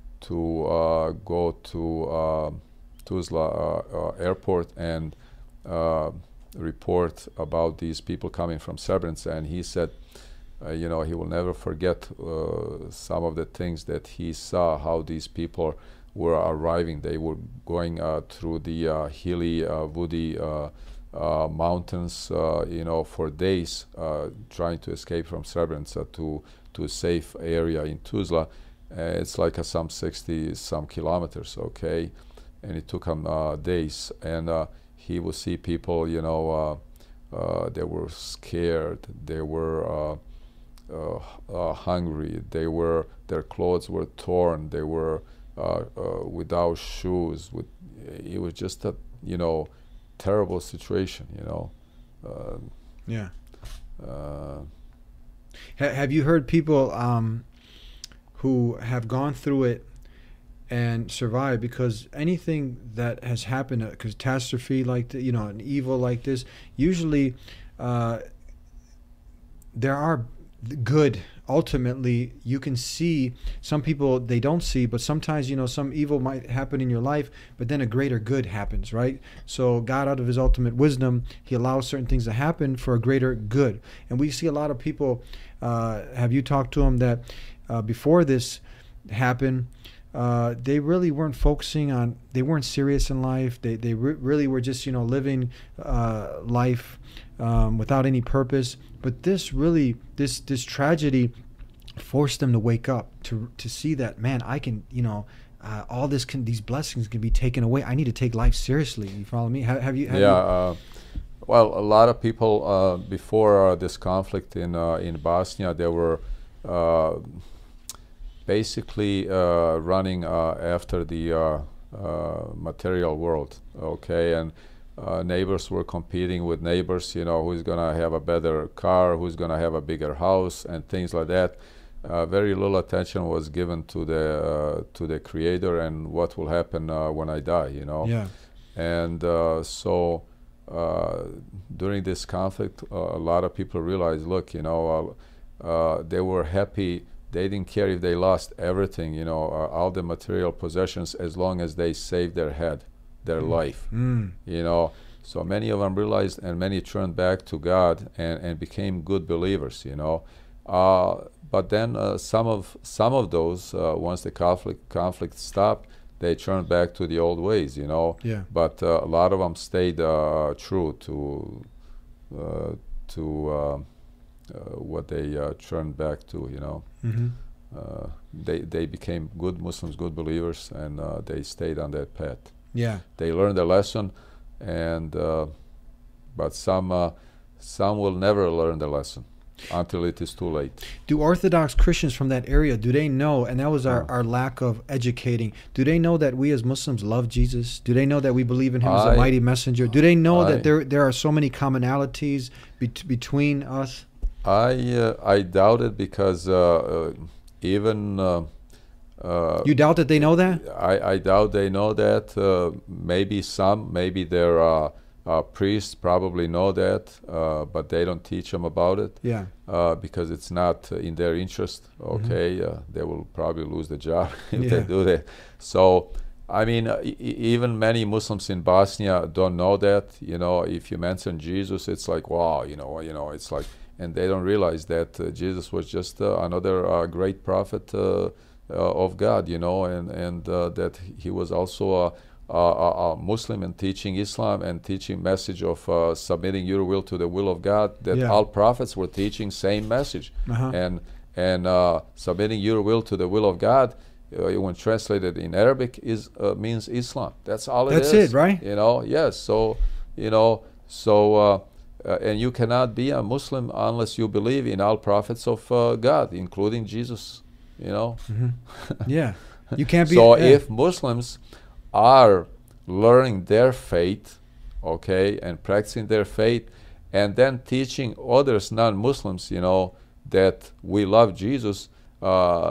to uh, go to uh, Tuzla uh, uh, airport and uh, report about these people coming from Srebrenica. And he said, uh, you know, he will never forget uh, some of the things that he saw, how these people were arriving. They were going uh, through the uh, hilly, uh, woody uh, uh, mountains, uh, you know, for days, uh, trying to escape from Srebrenica to to a safe area in Tuzla. Uh, it's like a some sixty some kilometers, okay, and it took him uh, days. And uh, he would see people, you know, uh, uh, they were scared, they were uh, uh, uh, hungry, they were their clothes were torn, they were Uh, uh, without shoes. With it was just a you know terrible situation. You know. Uh, Yeah. Uh, Ha- have you heard people um, who have gone through it and survived? Because anything that has happened, a catastrophe like the, you know, an evil like this, usually uh, there are good. Ultimately, you can see some people they don't see, but sometimes, you know, some evil might happen in your life, but then a greater good happens, right? So God, out of his ultimate wisdom, he allows certain things to happen for a greater good. And we see a lot of people, uh, have you talked to them that uh, before this happened, uh, they really weren't focusing on, they weren't serious in life. They, they re really were just, you know, living uh, life um, without any purpose. But this really, this this tragedy forced them to wake up, to to see that, man, I can, you know, uh, all this can, these blessings can be taken away. I need to take life seriously. You follow me? Have, have you? Have yeah. you? Uh, well, a lot of people uh, before uh, this conflict in uh, in Bosnia, they were uh, basically uh, running uh, after the uh, uh, material world. Okay, and. Uh, neighbors were competing with neighbors, you know, who's going to have a better car, who's going to have a bigger house, and things like that. Uh, very little attention was given to the uh, to the Creator and what will happen uh, when I die, you know. Yeah. And uh, so uh, during this conflict, uh, a lot of people realized, look, you know, uh, uh, they were happy. They didn't care if they lost everything, you know, uh, all the material possessions, as long as they saved their head, their Mm. life, Mm. you know. So many of them realized, and many turned back to God and, and became good believers, you know. Uh, but then uh, some of some of those, uh, once the conflict conflict stopped, they turned back to the old ways, you know. Yeah. But uh, a lot of them stayed uh, true to uh, to uh, uh, what they uh, turned back to, you know. Mm-hmm. uh, they they became good Muslims, good believers, and uh, they stayed on that path. Yeah. They learned a lesson, and uh, but some uh, some will never learn the lesson until it is too late. Do Orthodox Christians from that area, do they know, and that was our, our lack of educating, do they know that we as Muslims love Jesus? Do they know that we believe in him as a I- mighty messenger? Do they know I- that there there are so many commonalities bet between us? I uh, I doubt it, because uh, uh, even uh, uh, You doubt that they know that? I, I doubt they know that. Uh, maybe some, maybe their uh, Uh, priests probably know that, uh, but they don't teach them about it. Yeah. Uh, because it's not uh, in their interest. Okay, mm-hmm. uh, they will probably lose the job if yeah. they do that. So, I mean, uh, e even many Muslims in Bosnia don't know that. You know, if you mention Jesus, it's like, wow, you know, you know, it's like, and they don't realize that uh, Jesus was just uh, another uh, great prophet uh, uh, of God. You know, and and uh, that he was also a Uh, a Muslim and teaching Islam and teaching message of uh, submitting your will to the will of God, that yeah. all prophets were teaching same message. Uh-huh. And and uh, submitting your will to the will of God, uh, when translated in Arabic, is uh, means Islam. That's all it That's is. That's it, right? You know, yes. So, you know, so, uh, uh, and you cannot be a Muslim unless you believe in all prophets of uh, God, including Jesus, you know. Mm-hmm. Yeah. You can't be. So yeah. if Muslims are learning their faith, okay, and practicing their faith, and then teaching others, non-Muslims, you know, that we love Jesus, uh,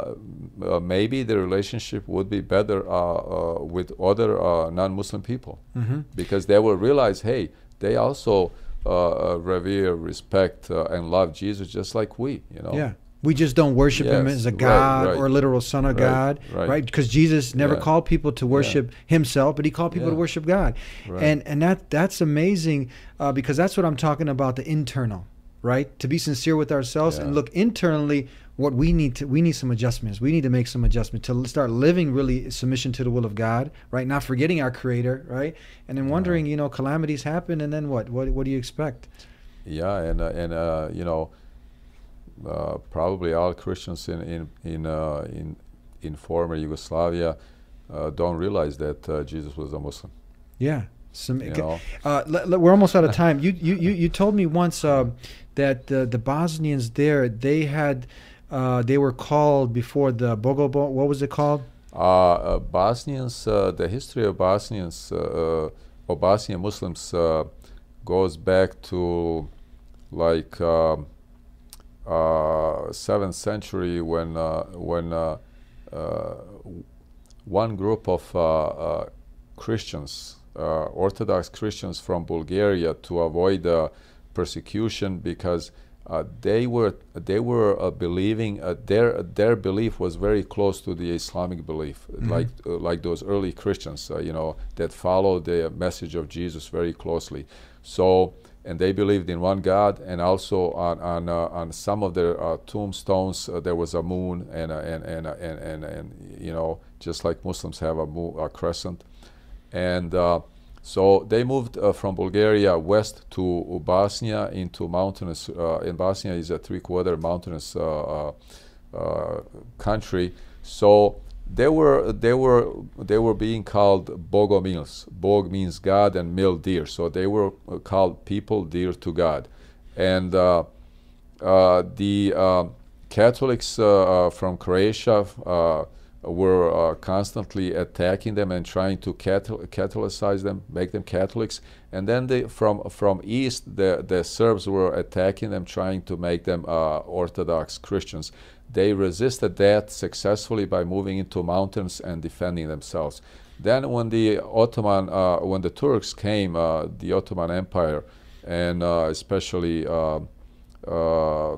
uh, maybe the relationship would be better uh, uh, with other uh, non-Muslim people, mm-hmm. because they will realize, hey, they also uh, revere, respect, uh, and love Jesus just like we, you know. Yeah. We just don't worship yes, him as a God right, right. or a literal son of right, God, right? Because right? Jesus never yeah. called people to worship yeah. himself, but he called people yeah. to worship God. Right. And and that that's amazing uh, because that's what I'm talking about, the internal, right? To be sincere with ourselves yeah. and look internally what we need to, we need some adjustments. We need to make some adjustments to start living really submission to the will of God, right? Not forgetting our Creator, right? And then wondering, yeah. you know, calamities happen, and then what? What what do you expect? Yeah, and uh, and uh, you know, uh, probably all Christians in in in uh, in, in former Yugoslavia uh, don't realize that uh, Jesus was a Muslim. Yeah. Some, you know? uh, l- l- we're almost out of time. You you you, you told me once uh, that uh, the Bosnians there, they had uh, they were called before the Bogobo. What was it called? Uh, uh, Bosnians. Uh, the history of Bosnians, uh, uh, of Bosnian Muslims, uh, goes back to like uh, uh, seventh century when uh, when uh, uh, one group of uh, uh, Christians. Uh, Orthodox Christians from Bulgaria, to avoid uh, persecution, because uh, they were they were uh, believing uh, their their belief was very close to the Islamic belief, mm-hmm. like uh, like those early Christians, uh, you know, that followed the message of Jesus very closely. So, and they believed in one God, and also on on uh, on some of their uh, tombstones uh, there was a moon and a, and, and, and and and you know, just like Muslims have a, moon, a crescent. And uh, so they moved uh, from Bulgaria west to Bosnia, into mountainous. Uh, in Bosnia is a three-quarter mountainous uh, uh, uh, country. So they were they were they were being called Bogomils. Bog means God, and mil dear. So they were called people dear to God. And uh, uh, the uh, Catholics uh, from Croatia Uh, were uh, constantly attacking them and trying to Catholicize them, make them Catholics. And then they, from from east, the the Serbs were attacking them, trying to make them uh, Orthodox Christians. They resisted that successfully by moving into mountains and defending themselves. Then, when the Ottoman, uh, when the Turks came, uh, the Ottoman Empire, and uh, especially uh, uh, uh,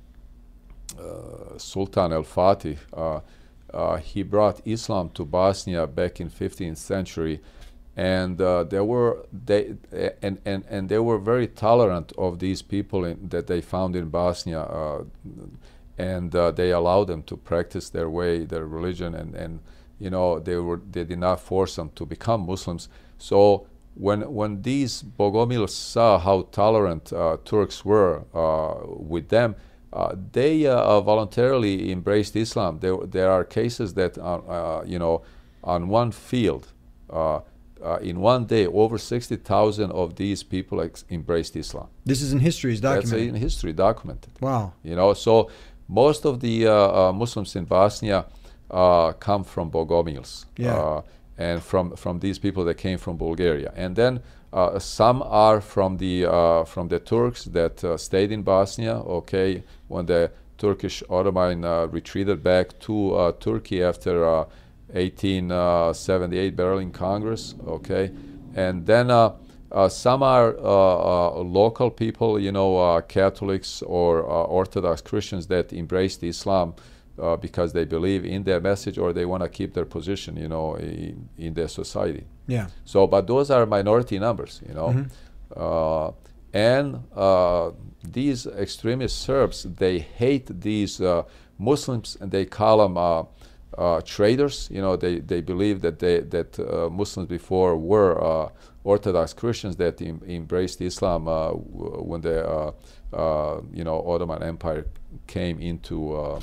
Sultan al-Fatih. Uh, Uh, he brought Islam to Bosnia back in fifteenth century, and uh, there were they and, and and they were very tolerant of these people in, that they found in Bosnia, uh, and uh, they allowed them to practice their way, their religion, and and you know, they were they did not force them to become Muslims. So when when these Bogomils saw how tolerant uh, Turks were uh, with them, Uh, they uh, uh, voluntarily embraced Islam. There, there are cases that, uh, uh, you know, on one field, uh, uh, in one day, over sixty thousand of these people ex embraced Islam. This is in history, it's documented. That's in history, documented. Wow. You know, so most of the uh, uh, Muslims in Bosnia uh, come from Bogomils. Yeah. Uh, and from, from these people that came from Bulgaria. And then Uh, some are from the uh, from the Turks that uh, stayed in Bosnia. Okay, when the Turkish Ottoman uh, retreated back to uh, Turkey after uh, eighteen seventy-eight Berlin Congress. Okay, and then uh, Uh, some are uh, uh, local people, you know, uh, Catholics or uh, Orthodox Christians that embraced Islam uh, because they believe in their message or they want to keep their position, you know, in, in their society. Yeah. So, but those are minority numbers, you know. Mhm. Uh, and uh, these extremist Serbs, they hate these uh, Muslims and they call them uh, uh, traitors. You know, they, they believe that they that uh, Muslims before were uh, Orthodox Christians that em embraced Islam uh, w when the uh, uh, you know Ottoman Empire came into uh,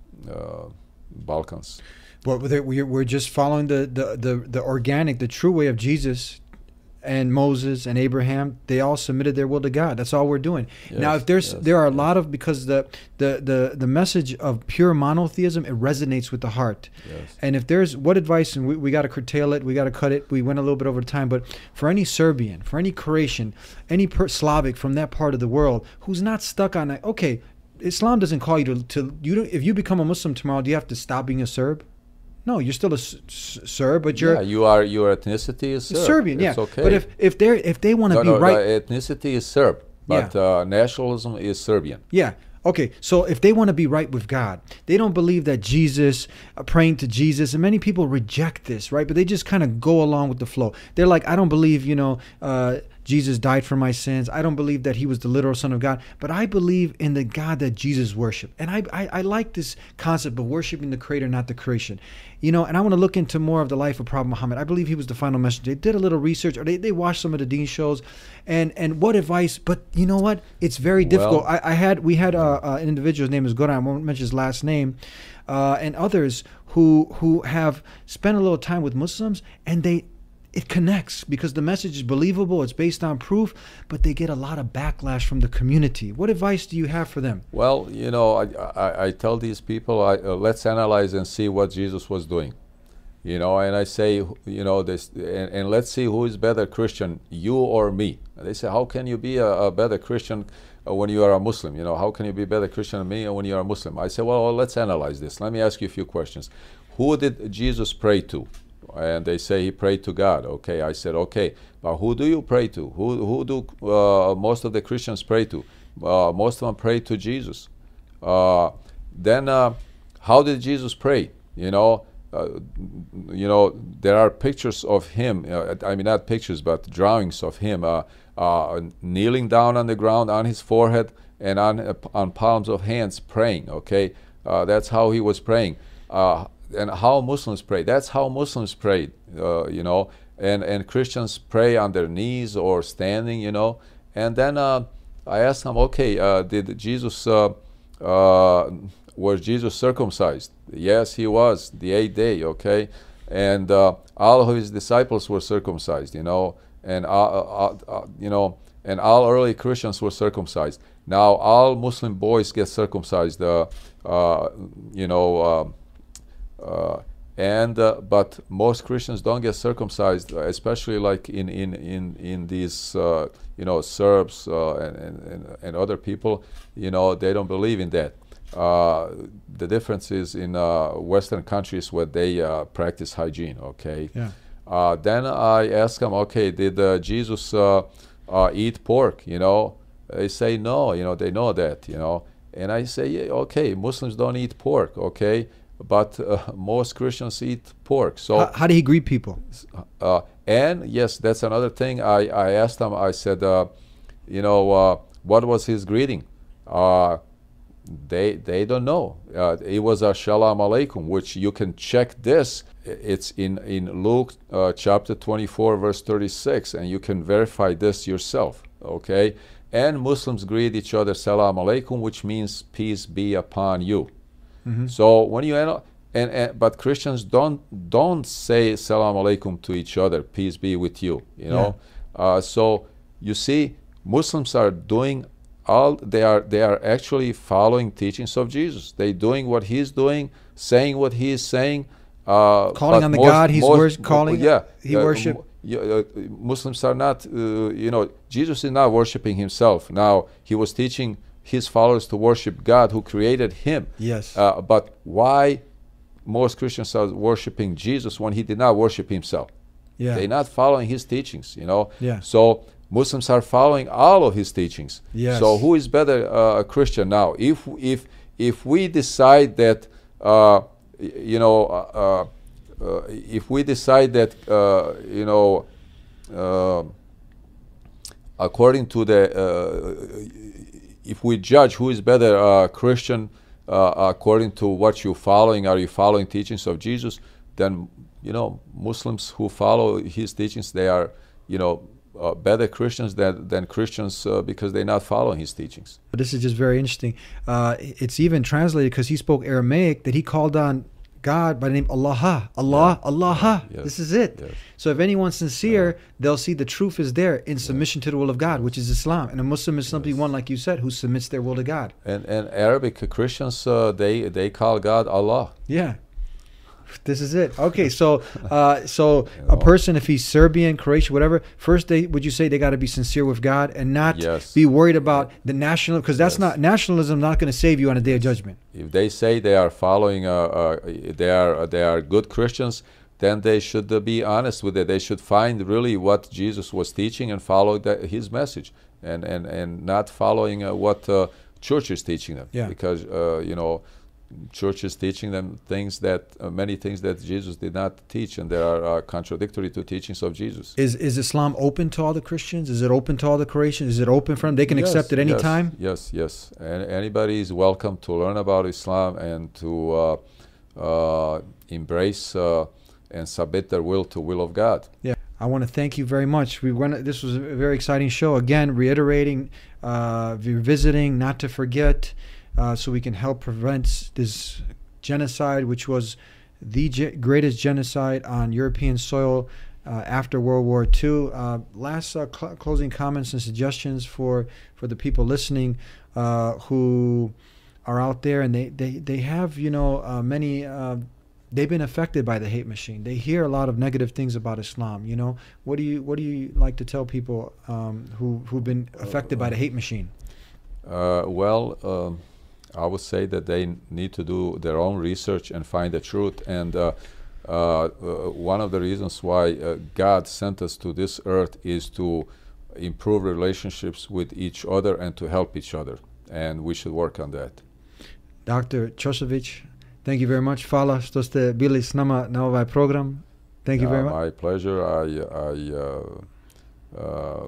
uh, Balkans. Well, we're, we're just following the, the, the, the organic, the true way of Jesus and Moses and Abraham. They all submitted their will to God. That's all we're doing. Yes, now, if there's yes, there are a yes. lot of, because the, the, the, the message of pure monotheism, it resonates with the heart. Yes. And if there's, what advice, and we, we got to curtail it, we got to cut it, we went a little bit over time, but for any Serbian, for any Croatian, any per Slavic from that part of the world who's not stuck on, a, okay, Islam doesn't call you to, to you don't, if you become a Muslim tomorrow, do you have to stop being a Serb? No, you're still a S S Serb, but you're yeah, you are your ethnicity is Serb. Serbian. It's yeah, okay. but if if they if they want to no, be no, right, no, ethnicity is Serb, but uh, nationalism is Serbian. yeah. Okay, so if they want to be right with God, they don't believe that Jesus, uh, praying to Jesus, and many people reject this, right? But they just kind of go along with the flow. They're like, I don't believe, you know, uh, Jesus died for my sins. I don't believe that he was the literal son of God, but I believe in the God that Jesus worshiped. And I, I, I like this concept of worshiping the creator, not the creation. You know, and I want to look into more of the life of Prophet Muhammad. I believe he was the final messenger. They did a little research, or they, they watched some of the Deen shows, and and what advice, but you know what? It's very difficult. Well, I, I had, we had uh, uh, an individual, his name is Goran, I won't mention his last name, uh, and others who who have spent a little time with Muslims, and they, it connects because the message is believable, it's based on proof, but they get a lot of backlash from the community. What advice do you have for them? Well, you know, I, I, I tell these people, I, uh, let's analyze and see what Jesus was doing. You know, and I say, you know, this, and, and let's see who is better Christian, you or me. And they say, how can you be a, a better Christian uh, when you are a Muslim? You know, how can you be a better Christian than me when you are a Muslim? I say, well, well, let's analyze this. Let me ask you a few questions. Who did Jesus pray to? And they say he prayed to God. Okay, I said, okay, but who do you pray to? Who, who do uh, most of the Christians pray to? Uh, most of them pray to Jesus. Uh, then, uh, how did Jesus pray? You know, uh, you know, there are pictures of him. Uh, I mean, not pictures, but drawings of him uh, uh, kneeling down on the ground, on his forehead, and on uh, on palms of hands, praying. Okay, uh, that's how he was praying. Uh, and how Muslims pray. That's how Muslims prayed, uh, you know, and, and Christians pray on their knees or standing, you know. And then uh, I asked them, okay, uh, did Jesus, uh, uh, was Jesus circumcised? Yes, he was, the eighth day, okay. And uh, all of his disciples were circumcised, you know, and, uh, uh, uh, you know, and all early Christians were circumcised. Now all Muslim boys get circumcised, uh, uh, you know, uh, Uh, and uh, but most Christians don't get circumcised, uh, especially like in in in in these uh, you know Serbs uh, and, and and other people. You know, they don't believe in that. Uh, the difference is in uh, Western countries where they uh, practice hygiene. Okay. Yeah. Uh, then I ask them, okay, did uh, Jesus uh, uh, eat pork? You know, they say no. You know, they know that. You know, and I say, yeah, okay, Muslims don't eat pork. Okay. But uh, most Christians eat pork. So how, how do he greet people? Uh, and yes, that's another thing. I, I asked him, I said, uh, you know, uh, what was his greeting? Uh, they they don't know. Uh, it was a shalom aleikum, which you can check this. It's in, in Luke uh, chapter twenty-four, verse thirty-six, and you can verify this yourself, okay? And Muslims greet each other salam aleikum, which means peace be upon you. Mm-hmm. So when you and, and but Christians don't don't say salam alaikum to each other, peace be with you. You know, yeah. uh, so you see, Muslims are doing all they are they are actually following teachings of Jesus. They're doing what he's doing, saying what he is saying, uh, calling on the most, God he's most, wor- calling. Yeah, he uh, worship. Uh, Muslims are not. Uh, you know, Jesus is not worshiping himself. Now he was teaching his followers to worship God who created him. Yes. Uh, but why most Christians are worshiping Jesus when he did not worship himself? Yeah. They're not following his teachings, you know. Yeah. So Muslims are following all of his teachings. Yes. So who is better uh, a Christian now? If if if we decide that uh, you know uh, uh, if we decide that uh, you know uh, according to the uh, if we judge who is better uh, Christian uh, according to what you're following, are you following teachings of Jesus? Then you know Muslims who follow his teachings, they are you know. Uh, better Christians than, than Christians uh, because they're not following his teachings. But this is just very interesting. Uh, it's even translated because he spoke Aramaic that he called on God by the name Allah. Allah, yeah. Allah. Yes. This is it. Yes. So if anyone's sincere, yeah. they'll see the truth is there in submission yeah. to the will of God, which is Islam. And a Muslim is simply yes. one, like you said, who submits their will to God. And and Arabic Christians, uh, they they call God Allah. Yeah. This is it. Okay, so uh, so you know. a person, if he's Serbian, Croatian, whatever, first they would you say they got to be sincere with God and not yes. be worried about the national, because that's yes. not nationalism. Not going to save you on a day of judgment. If they say they are following, uh, uh, they are they are good Christians, then they should uh, be honest with it. They should find really what Jesus was teaching and follow that, his message, and and and not following uh, what uh, church is teaching them. Yeah. Because uh, you know. Church is teaching them things that uh, many things that Jesus did not teach, and they are uh, contradictory to teachings of Jesus. Is is Islam open to all the Christians? Is it open to all the Croatians? Is it open for them? They can yes, accept it any yes, time? Yes, yes. And anybody is welcome to learn about Islam and to uh, uh, embrace uh, and submit their will to will of God. Yeah. I want to thank you very much. We went. This was a very exciting show. Again, reiterating, uh, revisiting, not to forget. Uh, so we can help prevent this genocide, which was the ge- greatest genocide on European soil uh, after World War Two. Uh, last uh, cl- closing comments and suggestions for, for the people listening uh, who are out there, and they, they, they have, you know, uh, many, uh, they've been affected by the hate machine. They hear a lot of negative things about Islam, you know. What do you, what do you like to tell people um, who, who've been affected by the hate machine? Uh, well, um I would say that they need to do their own research and find the truth. And uh, uh, uh, one of the reasons why uh, God sent us to this earth is to improve relationships with each other and to help each other. And we should work on that. Doctor Ćosović, thank you very much. Hvala što ste bili s nama na ovaj program. Thank you uh, very much. My pleasure. I, I uh, uh,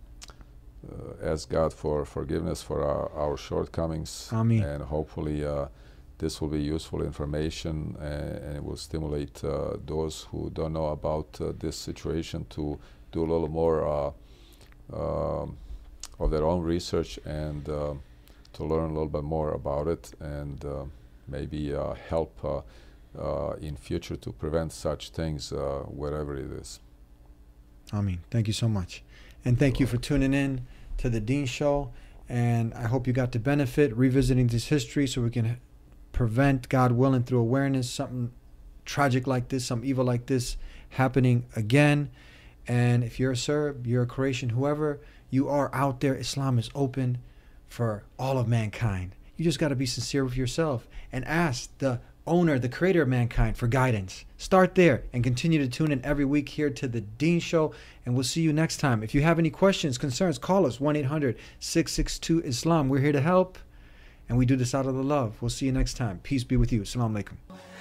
Uh, ask God for forgiveness for our, our shortcomings. Amen. And hopefully uh, this will be useful information, and, and it will stimulate uh, those who don't know about uh, this situation to do a little more uh, uh, of their own research and uh, to learn a little bit more about it, and uh, maybe uh, help uh, uh, in future to prevent such things uh, wherever it is. Amen. Thank you so much. And thank you for tuning in to the Dean Show. And I hope you got to benefit revisiting this history so we can prevent, God willing, through awareness, something tragic like this, some evil like this happening again. And if you're a Serb, you're a Croatian, whoever you are out there, Islam is open for all of mankind. You just got to be sincere with yourself and ask the owner, the creator of mankind, for guidance. Start there and continue to tune in every week here to the Dean Show, and we'll see you next time. If you have any questions, concerns, call us one eight hundred, six six two, Islam. We're here to help, and we do this out of the love. We'll see you next time. Peace be with you. Assalamu alaikum.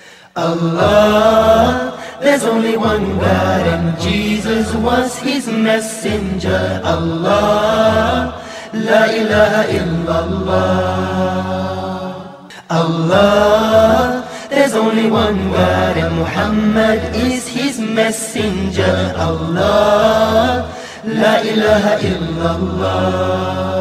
Allah, there's only one God, and Jesus was his messenger. Allah, la ilaha illallah. Allah, there's only one God, and Muhammad is his messenger. Allah, la ilaha illallah.